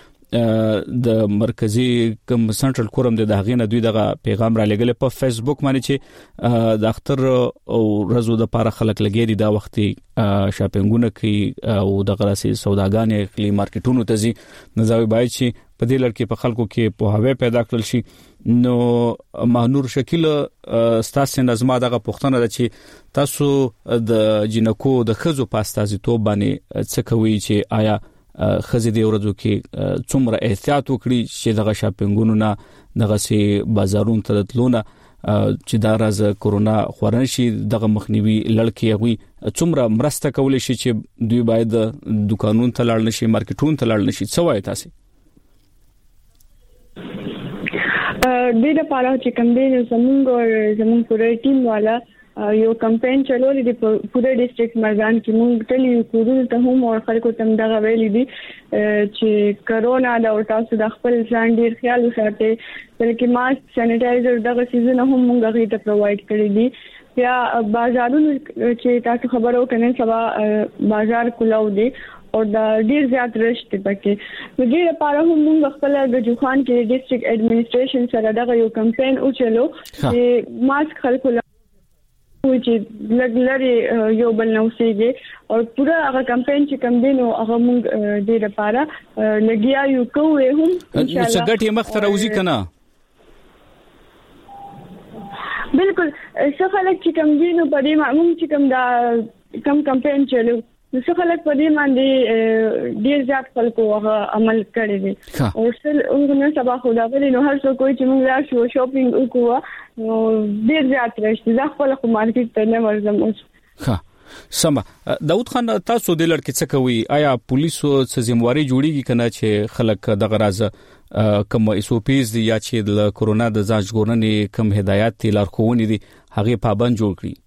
د مرکزی کم سنټرل کورم د دغه دوی دغه پیغام را لګل په فیسبوک باندې چې د اختر او رزو د پاره خلک لګیري دا وختي شاپینګونه کوي او د غراسي سوداګانې خلی مارکیټونو ته ځي نزاوی بای چې په دې لړ کې په خلکو کې په هوا پیدا کړل شي. نو مهنور شکیل ستاسو نظم دغه پښتنه ده چې تاسو د جنکو د خزو پاستازي توب باندې څه کوي چې آیا خزې د ورځو کې څومره احتیاط وکړي چې دغه شاپینګونو نه دغه سي بازارونو ته تلونه چې دا راز کورونا خورن شي دغه مخنیوي لړکې غوي څومره مرسته کولای شي چې دوی باید دکانونو ته لاړ نشي مارکیټونو ته لاړ نشي څه وایي تاسو؟ د لپاره چې کوم دی زموږ پوره ټیم والا یو کمپاین چلولې دی په پوره ډیسټریکټ مردان کې موږ ټول کورونو ته هم او خلکو ته دغه ویلې دي چې کرونا دا او تاسو د خپل ځان ډیر خیال وساتئ بلکې ماسک سانیټایزر دغه سیزن هم موږ غوښتل ته پرووایډ کړی دي یا بازارونو چې تاسو خبرو کنه سبا بازار کولاو دي او دا ډیر زیات رشت پکې نو دې لپاره هم موږ خپل د جوخان کې ډیسټریکټ اډمنسټریشن سره دغه یو کمپاین او چلو چې ماسک خلکو چې لګلري یو بل نو سیږي او پورا هغه کمپاین چې کم دینو هغه موږ د لپاره لګیا یو کوو هم ان شاء الله څنګه مخ ته راوځي کنه بالکل څه خلک چې کم دینو په دې معمول چې کم دا کم کمپاین چلو څه خلک په دې باندې ډیر زیات خلکو هغه عمل کړی دي او څنګه سبا خدا په نو هر څوک چې موږ راشو شاپینګ وکړو نو ډیر زیات راشي ځکه خپل مارکیټ ته نه ورځم اوس ها سم داود خان تاسو د لړ کې څه کوي آیا پولیسو څه ذمہواری جوړیږي کنه چې خلک د غراز کوم ایسوپیز دي یا چې د کورونا د ځان ژغورنې کوم هدایت دي لارښوونې دي هغه پابند جوړ کړي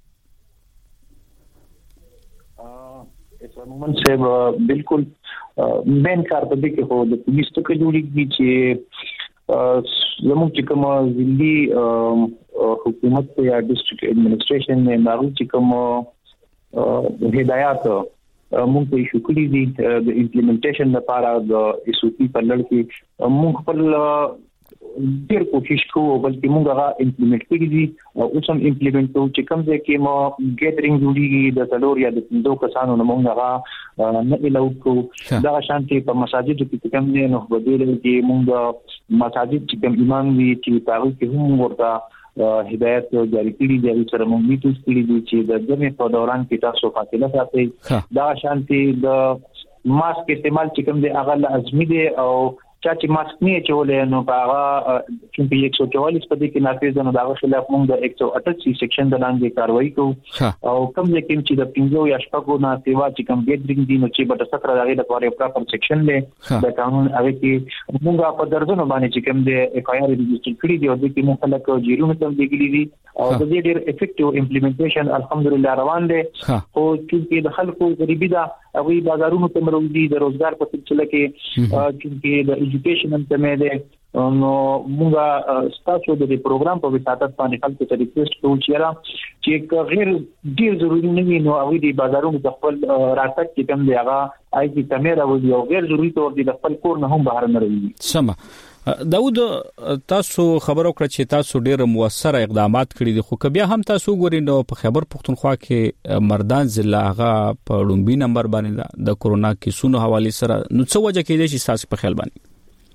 مومن صاحب بالکل مین کار په دې کې هو د پولیس ته جوړیږي چې زموږ چې کوم ضلعي حکومت یا ډیسټریکټ ایڈمنسټریشن نه نارو چې کوم هدایات موږ ته ایشو کړی دي د امپلیمنټیشن لپاره د ایس او پی په لړ کې موږ خپل ډیر کوشش کوو بلکې موږ هغه امپلیمنټ کړی دي او اوس هم امپلیمنټ کوو چې کوم ځای کې مو ګیدرینګ جوړیږي د څلور یا د پنځو کسانو نه موږ هغه نه الاو کوو دا شانتي په مساجد کې کوم نه نو بدیل کې موږ مساجد چې کوم امام وي چې تاسو کې هم ورته هدایت جاری کړي دي سره موږ میټینګ کړي دي چې د جمعې په دوران کې تاسو فاصله ساتئ دا شانتي د ماسک استعمال چې کوم دی هغه لازمي دی او چې ماسک نه چولې نو هغه چې 144 په دې کې نافذ نه دا خلاف موږ د 188 سیکشن د لاندې کاروایی کوو او کوم ځکه چې د 15 یا شپږو نه سیوا چې کوم ګیدرینګ دي نو چې په تاسو راغلي د پاره پراپر سیکشن له د قانون هغه کې موږ په درځنو باندې چې کوم د اف آی آر ريجستر کړی دی او د کې موږ خلک جیرونه تم دیګلی دي او د دې ډېر افیکټیو امپلیمنټیشن الحمدلله روان دي او چې د خلکو غریبي دا او بازارونو ته مروزي د روزګار په سلسله کې چې د ایجوکیشن هم ته ده نو موږ ستاسو د پروګرام په وساتت باندې خلکو ته ریکوست کوو چې غیر ډیر ضروري نه وي نو او د بازارونو د خپل راتګ کې کوم دی هغه آی کی کیمرا وي او غیر ضروري تور د خپل کور نه هم بهر نه راوي سم داود تاسو خبرو کړ چې تاسو ډېر موثر اقدامات کړی دي خو بیا هم تاسو ګورئ نو په خیبر پختونخوا کې مردان ضلع هغه په لومبي نمبر باندې د کورونا کیسونو حواله سره نو څه وجه کې دي چې تاسو په خیال باندې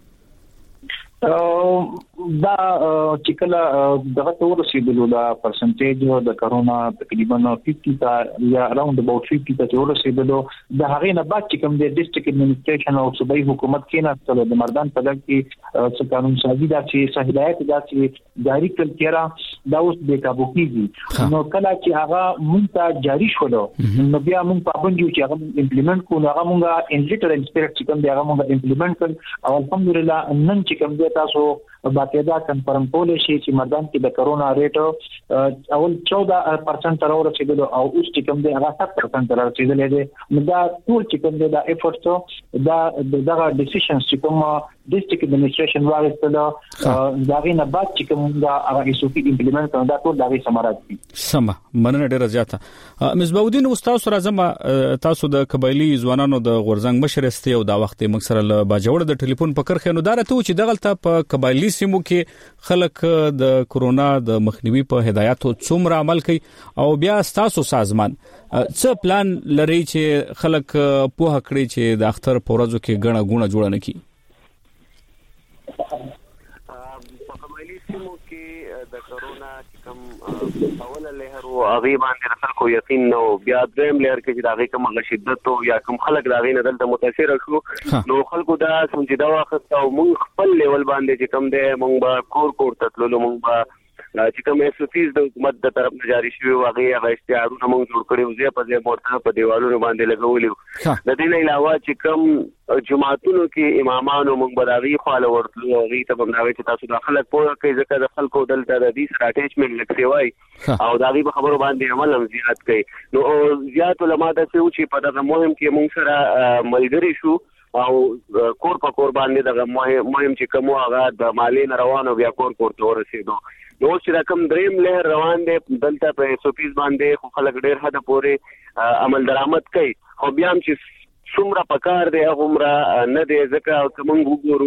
دا چې کله دغه تور رسیدلو دا پرسنټیج د کرونا تقریبا 50 تا یا اراوند اباوت 50 تا تور رسیدلو د هغه نه بعد چې کوم د ډیسټریکټ ایڈمنسټریشن او صوبایي حکومت کې نه ستل د مردان په لړ کې څه قانون سازي دا چې هدایت دا چې جاری کړل کېرا دا اوس د کابو کیږي نو کله چې هغه مونږ جاری شولو نو بیا مونږ پابند یو چې هغه امپلیمنٹ کو هغه مونږه ان لیټر انسپیکټ چې کوم دی هغه مونږه امپلیمنٹ کړ او الحمدلله نن چې کوم تاسو باقاعده کنفرم کولای شي چې مردان کې د کرونا ریټ اول 14% تر ورسېدل او اوس چې کوم دی هغه 7% تر رسیدلی دی نو دا ټول چې کوم دی دا ایفورټ دا دغه ډیسیژنز چې کوم ډیسټریکټ ایڈمنسټریشن واغستل دا غي نه بعد چې کوم دا هغه ایس او پی امپلیمنٹ کړه دا ټول دا غي ثمرات دي سم مننه ډیره زیاته مصباح الدین استاد سره زما تاسو د قبایلی ځوانانو د غورزنګ مشرسته او دا وخت موږ سره له باجوړ د ټلیفون په کرخه نو دارته چې دغلت په قبایلی سیمو کې خلک د کورونا د مخنیوي په هدایتو څومره عمل کوي او بیا تاسو سازمان څه پلان لري چې خلک په هکړي چې د اختر پورزو کې غنا غونه جوړ نه کی په قبایلی سیمو کې د کورونا کوم اوله لهر او هغه باندې خلکو یقین نو بیا دریم لهر کې چې دا غي کوم شدت او یا کوم خلک دا غي نه دلته متاثر شو نو خلکو دا سمجھ دا وخت او مونږ خپل لیول باندې چې کوم دی مونږ به کور تطلو مونږ به چې کوم ایسوفیز د حکومت د طرف نه جاری شوی هغه اشتهارونه مونږ جوړ کړو زه په ځای مورته په دیوالونو باندې لګولیو د دې نه علاوه چې کوم جماعتونو کې امامانو مونږ بداوی خاله ورتلو هغه ته باندې چې تاسو داخله پوهه کوي ځکه د خلکو دلته د دې سره اټیچمنت لکه وای او دا غي په خبرو باندې عمل هم زیات کوي نو زیات علماء د څه چې په دغه مهم کې مونږ سره ملګری شو او کور په کور باندې دغه مهم چې کوم هغه د مالی روانو بیا کور ته ورسېدو نو چې رقم دریم لهر روان دي دلته په سوپیز باندې خو خلک ډېر حد پورې عمل درآمد کوي خو بیا هم چې څومره پکار دی هغه نه دی ځکه کوم وګورو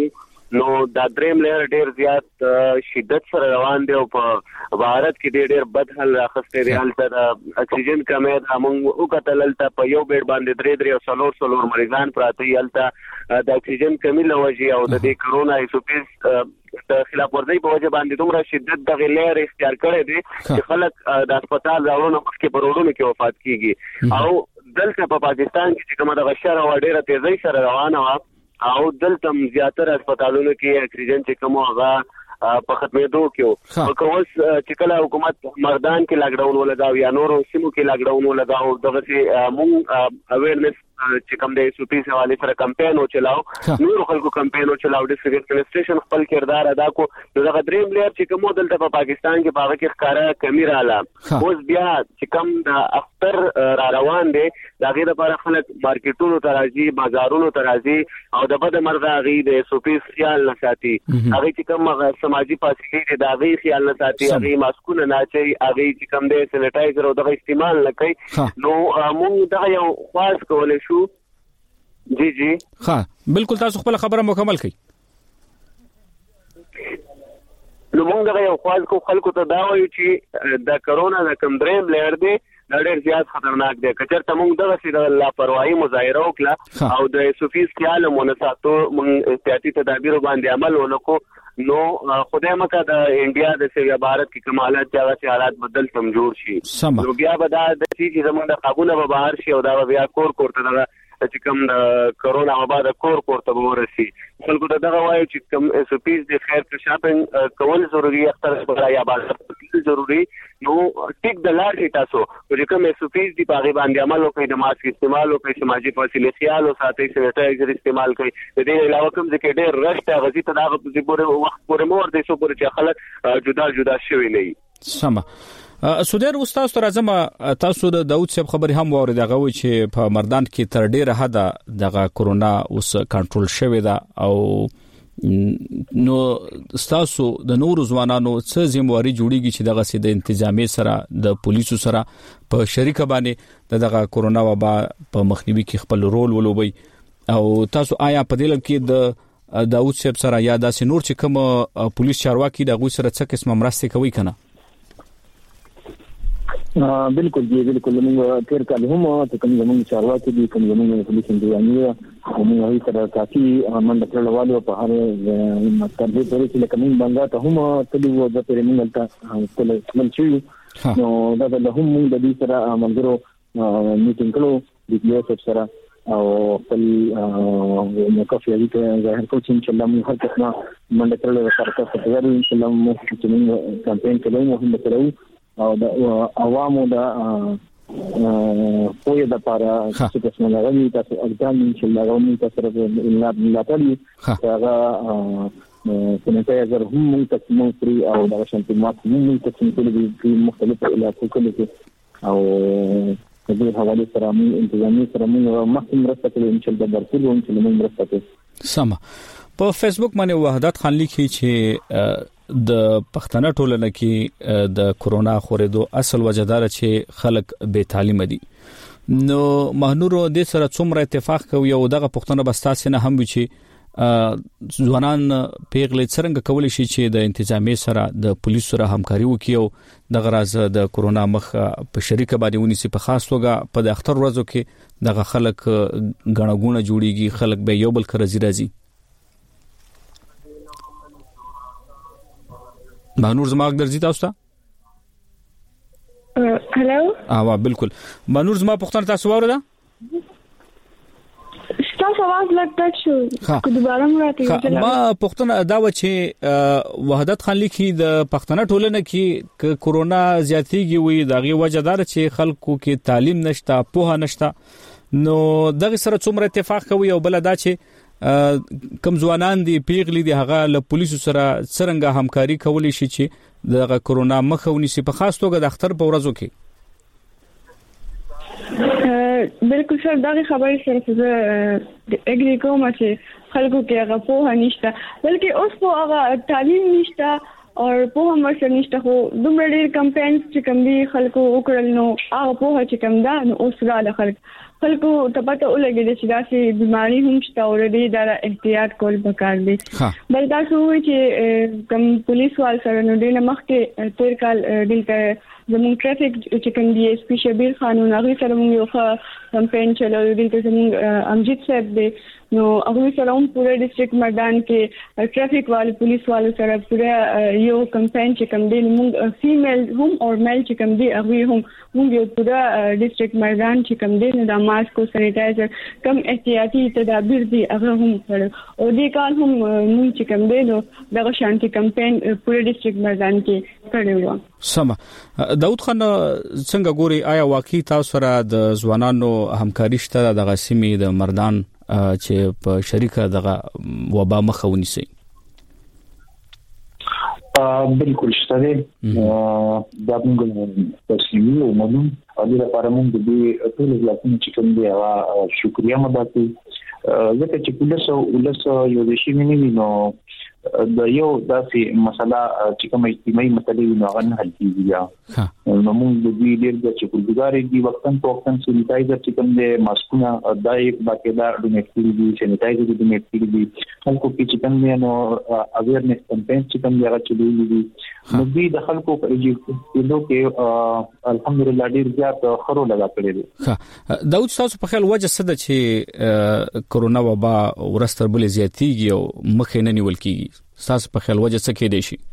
نو دا دریم لهر ډیر زیات شدت سره روان دی او په بھارت کې ډیر بد حل راخسته دی هلته اکسیجن کمه ده موږ وکتل هلته په یو بیډ باندې درې او څلور مریضان پراته دي هلته د اکسیجن کمی لوجي او د دې کرونا ایسوپیس د خلاف ورزي په وجه باندې دومره شدت د غلیر اختیار کړی دی چې خلک د هسپتال راوړنه مخکې پرورونو کې وفات کیږي او دلته په پاکستان کې چې کومه د غشر او ډیره تیزی سره روانه و او دلته زیاتره هسپتالونو کې اکسیجن چې کوم هغه په ختمېدو کې او کوس چې کله حکومت مردان کې لاک ډاون ولګاو یا نورو سیمو کې لاک ډاون ولګاو دغه چې مونږ اویرنس چې کوم د سوپیس حواله سره کمپاین او چلاو نور خلکو کمپاین او چلاو د ډیسټریکټ ایڈمنسټریشن خپل کردار ادا کو دغه دریم لیر چې کوم دلته په پاکستان کې باغ کې ښکارا کمی رااله اوس بیا چې کوم د اختر را روان دي دغه لپاره خلک مارکیټونو ته راځي بازارونو ته راځي او د بد مرغه غي د سوپیس خیال نه ساتي هغه چې کوم سماجی فاصله دي دا غي خیال نه ساتي هغه ماسکونه نه چي هغه چې کوم د سینیټایزر او دغه استعمال نه کوي نو موږ دغه یو خاص کولای شو جی جی ها بالکل تاسو خپل خبره مکمل کړئ نو موږ دغه یو خلکو ته دا وایو چې د کرونا د کوم دریم لهر دی دا ډېر زیات خطرناک دی کچرته موږ دغه سي د لاپروايي مظاهره وکړه او د سوفیس خیال مونساتو موږ احتیاطي تدابیر باندې عمل ونکړو نو خدای مکه د انډیا د سویا بھارت کې کمالات چې حالات بدل سمجور شي نو بیا به دا د چې زموږ د قابونه به بهر شي او دا بیا کور ته دغه چې کوم د کرونا وبا د کور ته ورسي خلکو ته دغه وایي چې کوم اس او پیز د خیر په شاپینګ کول ضروری اختر یا بازار ضروری نو ټیک د لاټ تاسو چې کوم اس او پیز دی په باندې عمل وکړي د ماسک استعمال وکړي سماجی فاصله خیال او ساتي سینیټایزر استعمال کوي د دې علاوه کوم ځکه ډېر رشته غزي ته دغه په پوره وخت پورې مور د سو پورې چې خلک جدا شوي نه سم سودیر استاد تر اعظم تاسو د داوود صاحب خبري هم ووري دغه و چې په مردان کې تر ډیره حد دغه کرونا اوس کنټرول شوی دا او نو تاسو د نور ځوانانو څه ذمہواری جوړیږي چې دغه سید انتظامی سره د پولیسو سره په شریکه باندې دغه کرونا وبا په مخنیوي کې خپل رول ولوبي او تاسو آیا په دې کې د داوود صاحب سره یا د نور چې کوم پولیس چارواکي دغه سره څه قسم مرسته کوي کنه بالکل جی بالکل موږ تیر کال هم ته کوم زموږ چارواکي دي کوم زموږ پولیس انتظامیه موږ هي سره کافي منډه کړلوالو په هر مکتب دې پرې چې کوم بنګا ته هم تلو د پرې موږ ته خپل منشي نو دا له هم موږ د دې سره منځرو میټینګ کړو د یو سره او خپل موقف یې ته ظاهر کوم چې موږ هر څه منډه کړلو سره څه غواړو چې موږ کمپاین کوو مهم کړو او د عوامو د پوهه د لپاره چې تاسو نه غوښتل تاسو اقدام چې لغوي تاسو سره ملاتړي هغه سینیټایزر هم تقسیم کړی او د شانتي هم تقسیم کړی د مختلفو علاقو کې او د دې حواله سره موږ انتظامی سره موږ مخکې مرسته کوي چې د برتلو چې موږ مرسته کوي سم په فیسبوک باندې وحدت خان لیکي چې د پښتنه ټولنه کې د کرونا خورېدو اصل وجدار چې خلک بے تعلیم دي نو مهنور د سره څومره اتفاق کوي او دغه پښتنه بستاسه نه هم وي چې ځوانان پیغلې څنګه کولای شي چې د انتظامی سره د پولیسو سره همکاري وکړي او د غراز د کرونا مخ په شریکه باندې ونیسي په خاص توګه په د اختر ورځو کې دغه خلک غنغونه جوړيږي خلک به یو بل کرزي راځي مانور زما درځي تاسو ته هلو بالکل مانور زما پښتنه تاسو وره تاسو आवाज لګټ شو کو دوباره مراته ما پښتنه دا و چې وحدت خان لیکي د پښتنه ټولنه کې کرونا زیاتېږي وي دغه وجدار چې خلکو کې تعلیم نشته پوهه نشته نو دغه سره څومره اتفاق کوي او بل دا چې کم ځوانان دي پیغلي دي هغه له پولیسو سره څنګه همکاري کولی شي چې د کرونا مخاوني سي په خاص توګه د اختر په ورځو کې بالکل سره دغه خبرې سره د اګری کوم چې خلکو کې هغه په نشته بلکې اوس په هغه تعلیم نشته او په هم سره نشته خو دومره ډیر کمپاینز چې کوم دي خلکو وکړل نو هغه په چې کوم دا نو اوس را خلکو ته پته ولګي چې داسې بیماری هم شته او دې دا احتیاط کول پکار دي بل تاسو چې کوم پولیس وال سره نو دې مخکې تیر کال دلته زموږ ټریفیک چې کوم دی اس پی شبیر خان هغه سره موږ یو کمپاین چلو دلته زموږ امجد صاحب دی نو هغه سره هم پوره ډیسټریکټ مردان کې ټریفیک والو پولیس والو سره پوره یو کمپاین چې کوم دی موږ فیمیل هم او میل چې کوم دی هغه هم موږ یو پوره ډیسټریکټ مردان چې کوم دی نو د ماسک او سینیټایزر کم احتیاطي تدابیر دي هغه هم کړو او دې کال هم موږ چې کوم دی نو دغه شانتي کمپاین پوره ډیسټریکټ مردان کې کړو سم داود خان څنګه ګوري آیا واقعي تاسو سره د ځوانانو همکاري شته د غسیمې د مردان چې په شریکه دغه وبا مخه ونیسي بالکل شته دا موږ تسلیمي او مونږ او د لپاره موږ د ټول ځواکونو چې کوم دی هغه شکریا مده کوي ځکه چې پولیس یو د شي مینه نو د یو داسې مسله چې کومه اجتماعي مسلې نو هغه حل کیږي نو موږ د دې ډېر د چې ګلګاري دی وختن په وختن سینیټایزر چې کوم دی ماسکونه دای باقاعده ډونیټ کړي دي سینیټایزر ډونیټ کړي دي خلکو کې چې کوم دی نو اویرنس کمپاین چې کوم دی هغه چلوي دي نو دې د خلکو په ایجو کې الحمدلله ډېر زیات خرو لگا کړی دي داود تاسو په خیال وجه څه ده چې کرونا وبا ورستر بل زیاتیږي او مخه نه نیول کیږي تاسو په خیال وجه څه کې دی شي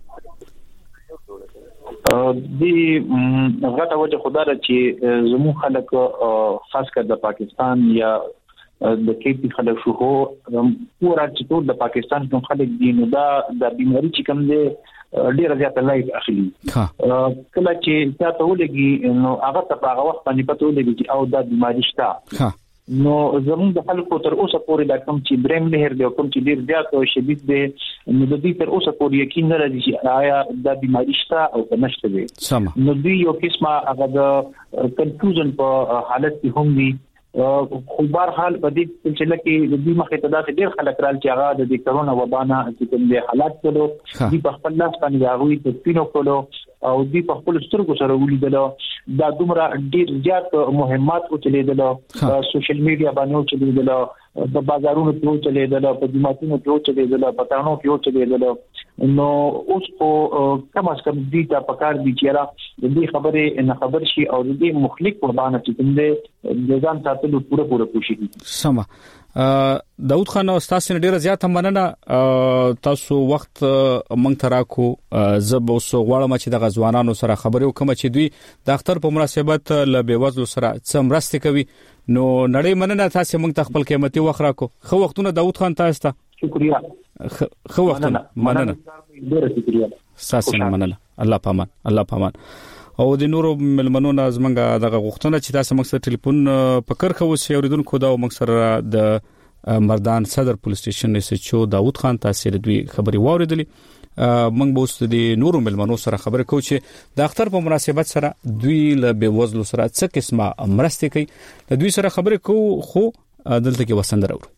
د غټه وجه خدای چې زمو خلک خاص کر د پاکستان یا د کیپی خلک شو هو پورا چې ټول د پاکستان کوم خلک دي نو دا د بیماری چې کوم دی ډیر زیات لایف اخلي کله چې تاسو ولګي نو هغه ته په هغه وخت باندې پته ولګي چې او دا بیماری شته نو زموږ د خلکو تر اوسه پورې دا کوم چې بریم لهر دی کوم چې ډیر زیات او شدید دی نو د دې تر اوسه پورې یقین نه لري چې آیا دا بیماری شته او نشته دی نو دوی یو قسمه هغه د کنفیوژن په حالت کې هم دي خو بهر حال په دې سلسله کې د دې مخه ته دا ډېر خلک رال چې هغه د کرونا وبا نه چې کوم دي حالات کولو دي په خپل لاس باندې هغه ته سپینو کولو او دې په خپل سترګو سره ولیدل دا دومره ډېر زیات مهمات او چلیدل سوشل میډیا باندې چلیدل په بازارونو کې چلیدل په جماعتونو کې چلیدل په تانو کې چلیدل نو اوس په کم از کم دې ته پکار دي چې را دې خبره نه خبر شي او دې مخالف قربانه چې کوم دې ځان ساتلو پوره کوشش سم داود خان استاد ډیره زیاته مننه تاسو وخت مونږ تراکو زب اوس غواړم چې د غزوانانو سره خبرې وکم چې دوی د اختر په مناسبت ل بیوزلو سره څمرسته کوي نو نړۍ مننه تاسو مونږ خپل قیمتي وخت راکو خو وختونه داود خان تاسو ته شکریا خو وختونه مننه ډیره شکریا تاسو مننه الله پامان او د نورو ملمنو نازمنګه دغه غوښتنه چې تاسو موږ سره ټلیفون پکړ خو سي اوریدونکو دا موږ سره د مردان صدر پولیس سټیشن SHO داود خان تاسو دوی خبري واوریدلې موږ به اوس د نورو ملمنو سره خبرې کوو چې د اختر په مناسبت سره دوی له بیوزلو سره څه قسمه مرسته کوي د دوی سره خبرې کوو خو دلته کې وسندر اورو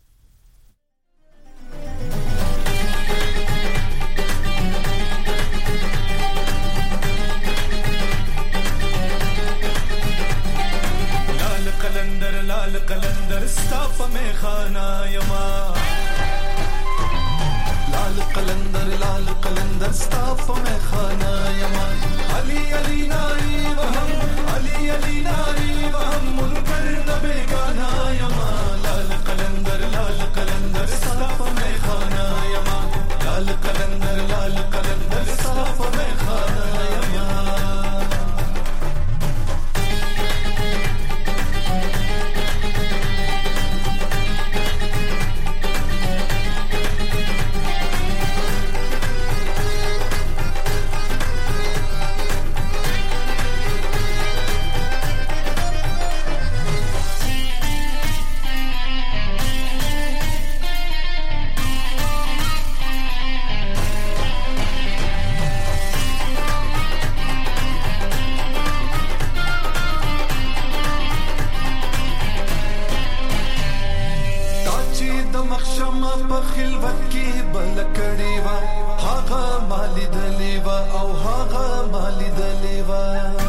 قلندر استاف میں خانہ یما لال قلندر استاف میں خانہ یما علی علی ناری وہم منکر نہ بیگانہ یما لال قلندر استاف میں خانہ یما لال قلندر استاف میں خانہ یما هغه مالي د لیوا او هغه مالي د لیوا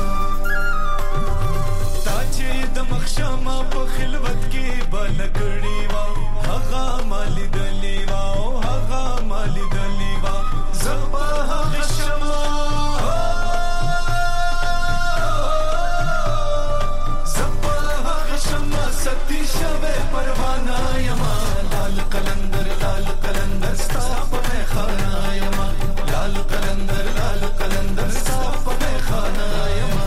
تا چې د مخشمه په خلوت کې بلکړی وا هغه مالي د لیوا او هغه مالي د لیوا زپا هغه شمه زپا هغه شمه ستی شوه پروانه یما لال قلندر ستا په خانه یما لال قلندر ستا په خانه یما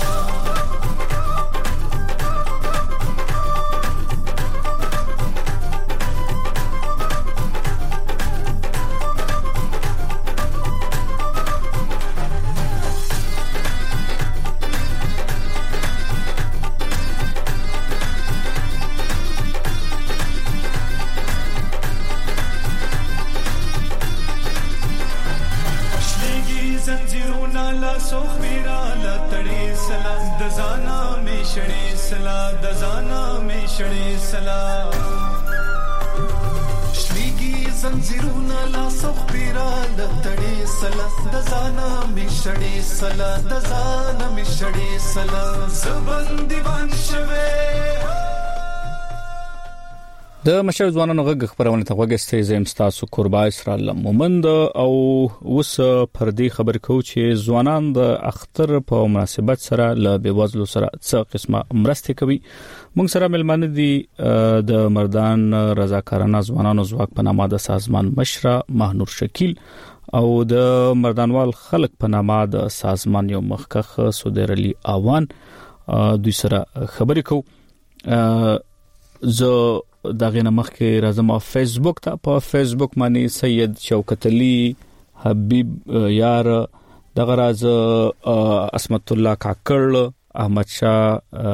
زنجیرونه لا سوخ پیرا لټړې سلا د زانا می شړې سلا د زانا می شړې سلا زبن دیوان شوه د مشر ځوانانو غږ خبرونه ته وګستې زم تاسو قربا اسرائیل مومند او وس پردي خبر کو چې ځوانان د اختر په مناسبت سره ل بیوزلو سره څه قسمه مرسته کوي موږ سره ملمانه دي د مردان رضاکارانه ځوانانو ځواک په نامه د سازمان مشره مهنور شکیل او د مردانوال خلق په نامه د سازمان یو مخکخ سودر علي اوان دوی سره خبرې کو زه دغه نمخ کې راځم فیسبوک ته په فیسبوک باندې سید شوکت علي حبیب یار دغه راز اسمت الله کاکړ احمد شاه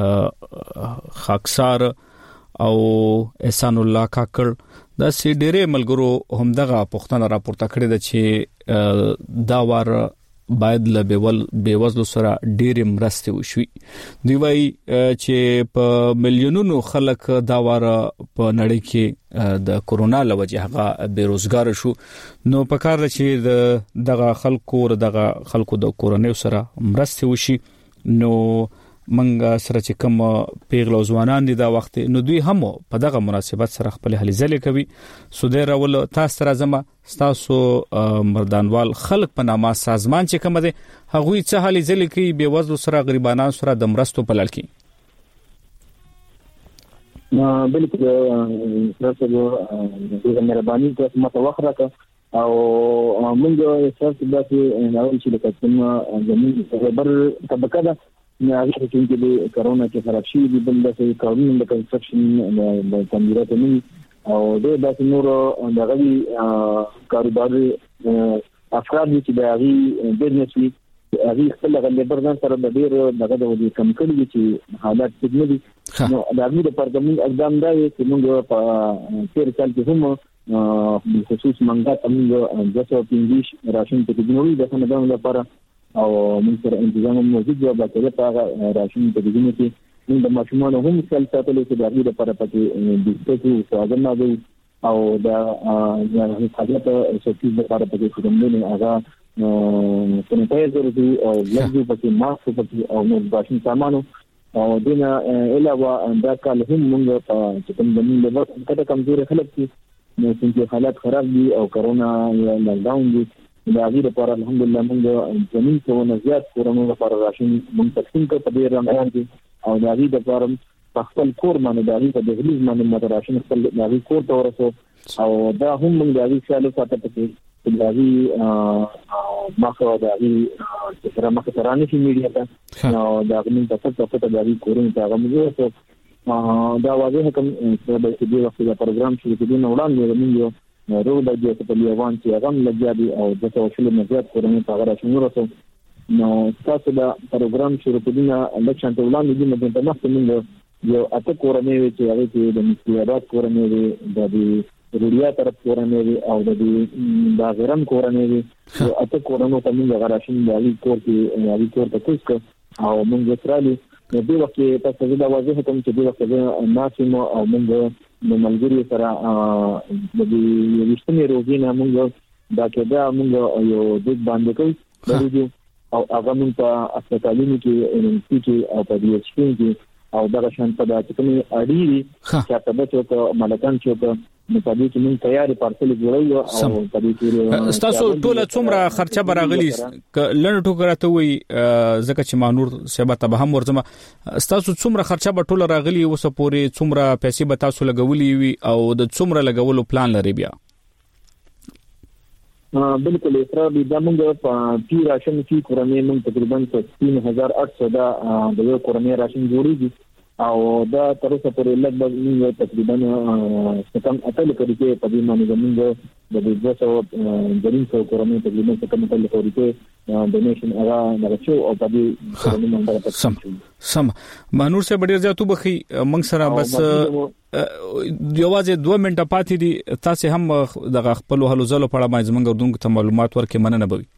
خاکسار او احسان الله کاکړ دا سي ډېرې ملګرو هم دغه پښتنه راپورته کړې ده چې دا وار باید له بیوزلو سره ډېر مرسته وشي دی وای چې په ملیونونو خلک دا وار په نړۍ کې د کورونا لوجه هغه بیروزګار شو نو په کار چې دغه خلکو د کورونا سره مرسته وشي نو منګه سره چې کوم پیغلو ځوانان دي دا وخت نو دوی هم په دغه مناسبت سره خپل هلي ځلې کوي سودیر اول تاسو سره زما تاسو مردانوال خلق په نامه سازمان چې کوم دي هغه څه هلي ځلې کوي به وزلو سره غریبانو سره د مرستو په لړ کې بالکل تاسو د مهرباني تاسو متوخره او موږ احساس داسې نه چې د کوم زمين خبر طبقه ده نه هغه چې د کرونا کې خراب شي د بل د کارونو د کنستراکشن د تعمیرات نه او د داسې نور د غوي کاروبار افراد چې د غوي بزنس وي هغه خپل لیبر ځان سره د ډیر دغه د کم کړي چې حالات څنګه دي نو د امیر پرګمن اقدام دی چې موږ په تیر کال کې هم خصوص منګه موږ د 215 راشن ته جنوري د سندانو لپاره او موږ سره انتظام موجود دی چې په راشن ته جنوري کې موږ د ماشومان هم خپل ساتلو چې د امیر لپاره پکې د څه څنګه دی او دا حاجت سوتیز لپاره پکې کومونه هغه سنټایزر دی او لږه پکې ماسک پکې او نو باشن سامانو او دنه علاوه دا کال هم موږ چې کوم د موږ له کته کمزوري خلک دي نو څنګه حالات خراب دي او کرونا یا لاک ډاون دي دا غیر پر الحمدلله موږ زمين څو نه زیات کورونو لپاره راشن موږ تقسیم کړ په ډیر رمضان کې او دا غیر پر خپل کور باندې دا غیر په دهلیز باندې متراشن خپل دا غیر کور ته ورسو او دا هم موږ دا غیر خیال ساتل پکې دا غیر ماخه دا غیر چې سره مخه ترانه شي میډیا ته او دا غیر په څه دا غیر کورونو ته موږ ورسو دا واضح کوم چې د دې وخت دا پروګرام چې د نن وړاندې موږ روغ د دې په لیوان چې هغه لګیا دي او د توشل مزيات کورونه په هغه شنو رسو نو تاسو دا پروګرام شروع کړئ الیکشن ته وړاندې د مدینه مخکې موږ یو اته کورونه چې هغه کې د مستیرات کورونه دي د روډیا طرف کورونه دي او د غیرم کورونه دي اته کورونه ته موږ غراشین د کور کې تاسو او موږ سره د دې وخت تاسو دا واضح کوم چې د وخت ناسمو او موږ د ملګری سره د دې وشتنې روزي نه موږ دا کې موږ یو د باندې کوي د او هغه موږ په هسپتالونو کې ان کې او په دې سپین کې او دا شان په داسې کومې اړیری چې په دې چې ملکان چې نو په دې کې موږ تیاری پارسل جوړو او په دې کې تاسو ټول څومره خرچه برغلی لړ ټوکراته وي زکه چې مانور سبا ته هم ورزمه تاسو څومره خرچه به ټول راغلی وسه پوري څومره پیسې به تاسو لګولې وي او د څومره لګولو پلان لري بیا بالکل اسرا د موږ په پی راشن کې کورنۍ موږ تقریبا 3800 د یو کورنۍ راشن جوړیږي او دا تر اوسه پورې لږ موږ تقریبا څنګه اتل کوي چې په دې باندې موږ د 200 کورنۍ تقریبا څنګه اتل کوي چې ډونیشن هغه نغچو او په دې کورنۍ باندې سم مانور سے ډیر زیاتو بخي موږ سره بس یوازې 2 منټه پاتې دي تاسو هم د خپل حلو زلو په اړه ما زمونږ اردوونکو ته معلومات ورکې مننه بوي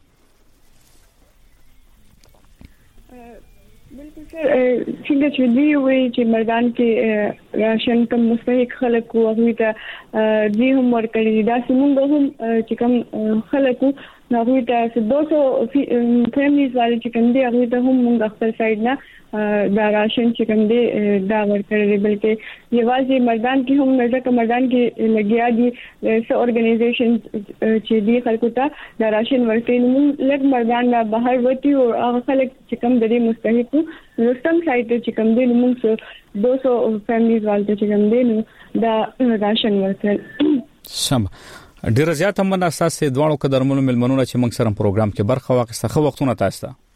څنګه چې دی وی چې مردان کې راشن کم مستحق خلک او هغه ته دی هم ورکړي دا څنګه هم چې کم خلک نو ته 200 فیملیز والے چې کوم دی هغه ته هم موږ خپل سایډ نه دا راشن چې کوم دی دا ورکړي بلکې یوازې مردان کې هم ځکه مردان کې لګیا دي سو اورګنایزیشن چې دی خلکو ته دا راشن ورکړي نو لږ مردان نه بهر وتی او هغه خلک چې کوم د مستحق رستم سایت چې کوم دی نو موږ 200 فیملیز والے چې کوم دی نو دا راشن ورکړي سم ډیر زیات هم نه اساسه دوانو قدرمنو ملمنونه چې موږ سره پروګرام کې برخه واخیسته خو وختونه تاسو ته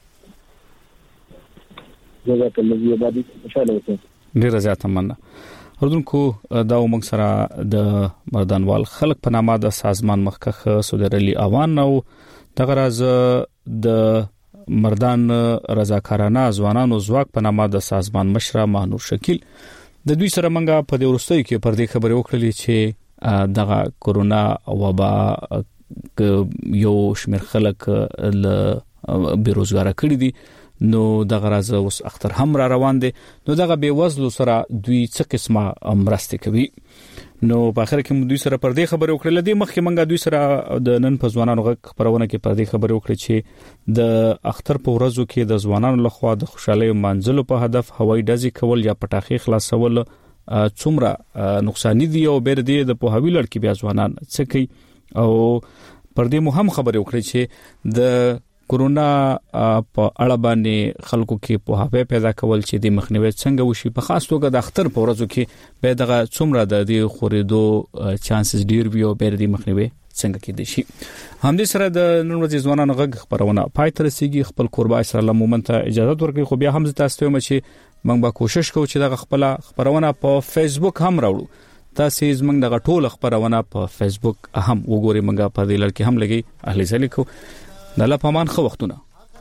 جزاک الله عبادت خوشاله اوسئ ډیر زیات هم نه اردوونکو دا موږ سره د مردانوال خلق په نامه د سازمان مخکخ سودر علي اوان او دغه راز د مردان رضاکارانه ځوانانو ځواک په نامه د سازمان مشر مانور شکیل د دوی سره منګه په دې ورستۍ کې پر دې خبرې وکړلې چې دغه کورونا وبا یو شمیر خلک له بیروزګار کړي دي نو دغه راز اوس اختر هم را روان دي نو دغه بے وزلو سره دوی څه قسمه مرسته کوي نو په اخر کې دوی سره پر دې خبرې وکړل دي مخکې منګه دوی سره د نن په ځوانانو غږ خبرونه کې پر دې خبرې وکړي چې د اختر په ورځو کې د ځوانانو لخوا د خوشحالي منځلو په هدف هوایي ډزې کول یا پټاخې خلاصول څومره نقصان دي او بیر دي د په هوی لړ کې بیا ځوانان څه کوي او پر دې مهم خبرې وکړي چې د کورونا په اړه باندې خلکو کې په هغه پیدا کول چې د مخنیوي څنګه وشي په خاص توګه د اختر په ورځو کې به دغه څومره د دې خوريدو چانسز ډیر وي او بیر د مخنیوي څنګه کې دي شي هم دې سره د نن ورځې ځوانانو غږ خبرونه پای تر رسیدي خپل قربا اسرائیل مومن ته اجازه ورکړي خو بیا هم تاسو ته چې موږ به کوشش کوو چې دغه خپل خبرونه په فیسبوک هم راوړو تاسو زموږ دغه ټول خبرونه په فیسبوک هم وګورئ موږ په دې لړ کې هم لګي اهلی زلی کو د الله پامان خو وختونه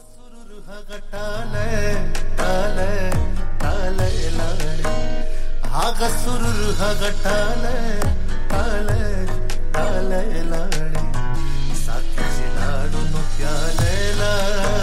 هاغه سرور هاغه ټاله ټاله لاړې ساتي لاړو نو پیاله لا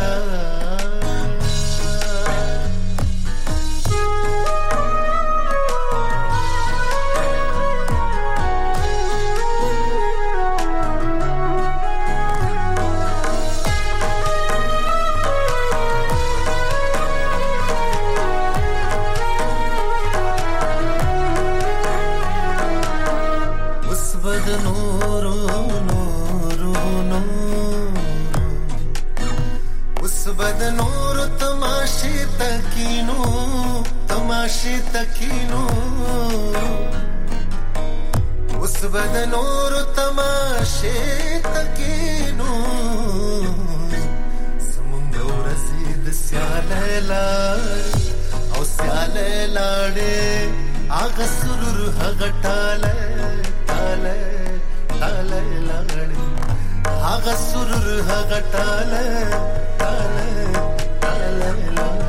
تکینو اوس بد نور تماشه تکینو سمونږ ورسید سیاله لاړ او سیاله لاړې هغه سرور هغه ټاله ټاله ټاله لاړې هغه سرور هغه ټاله ټاله ټاله لاړې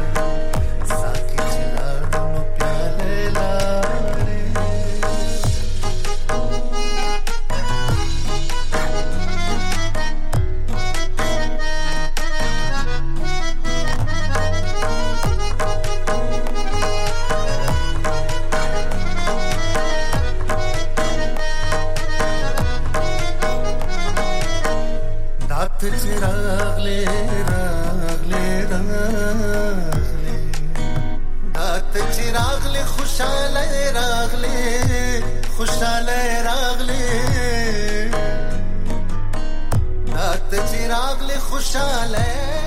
راغله خوشاله راغله خوشاله راغله ته چې راغله خوشاله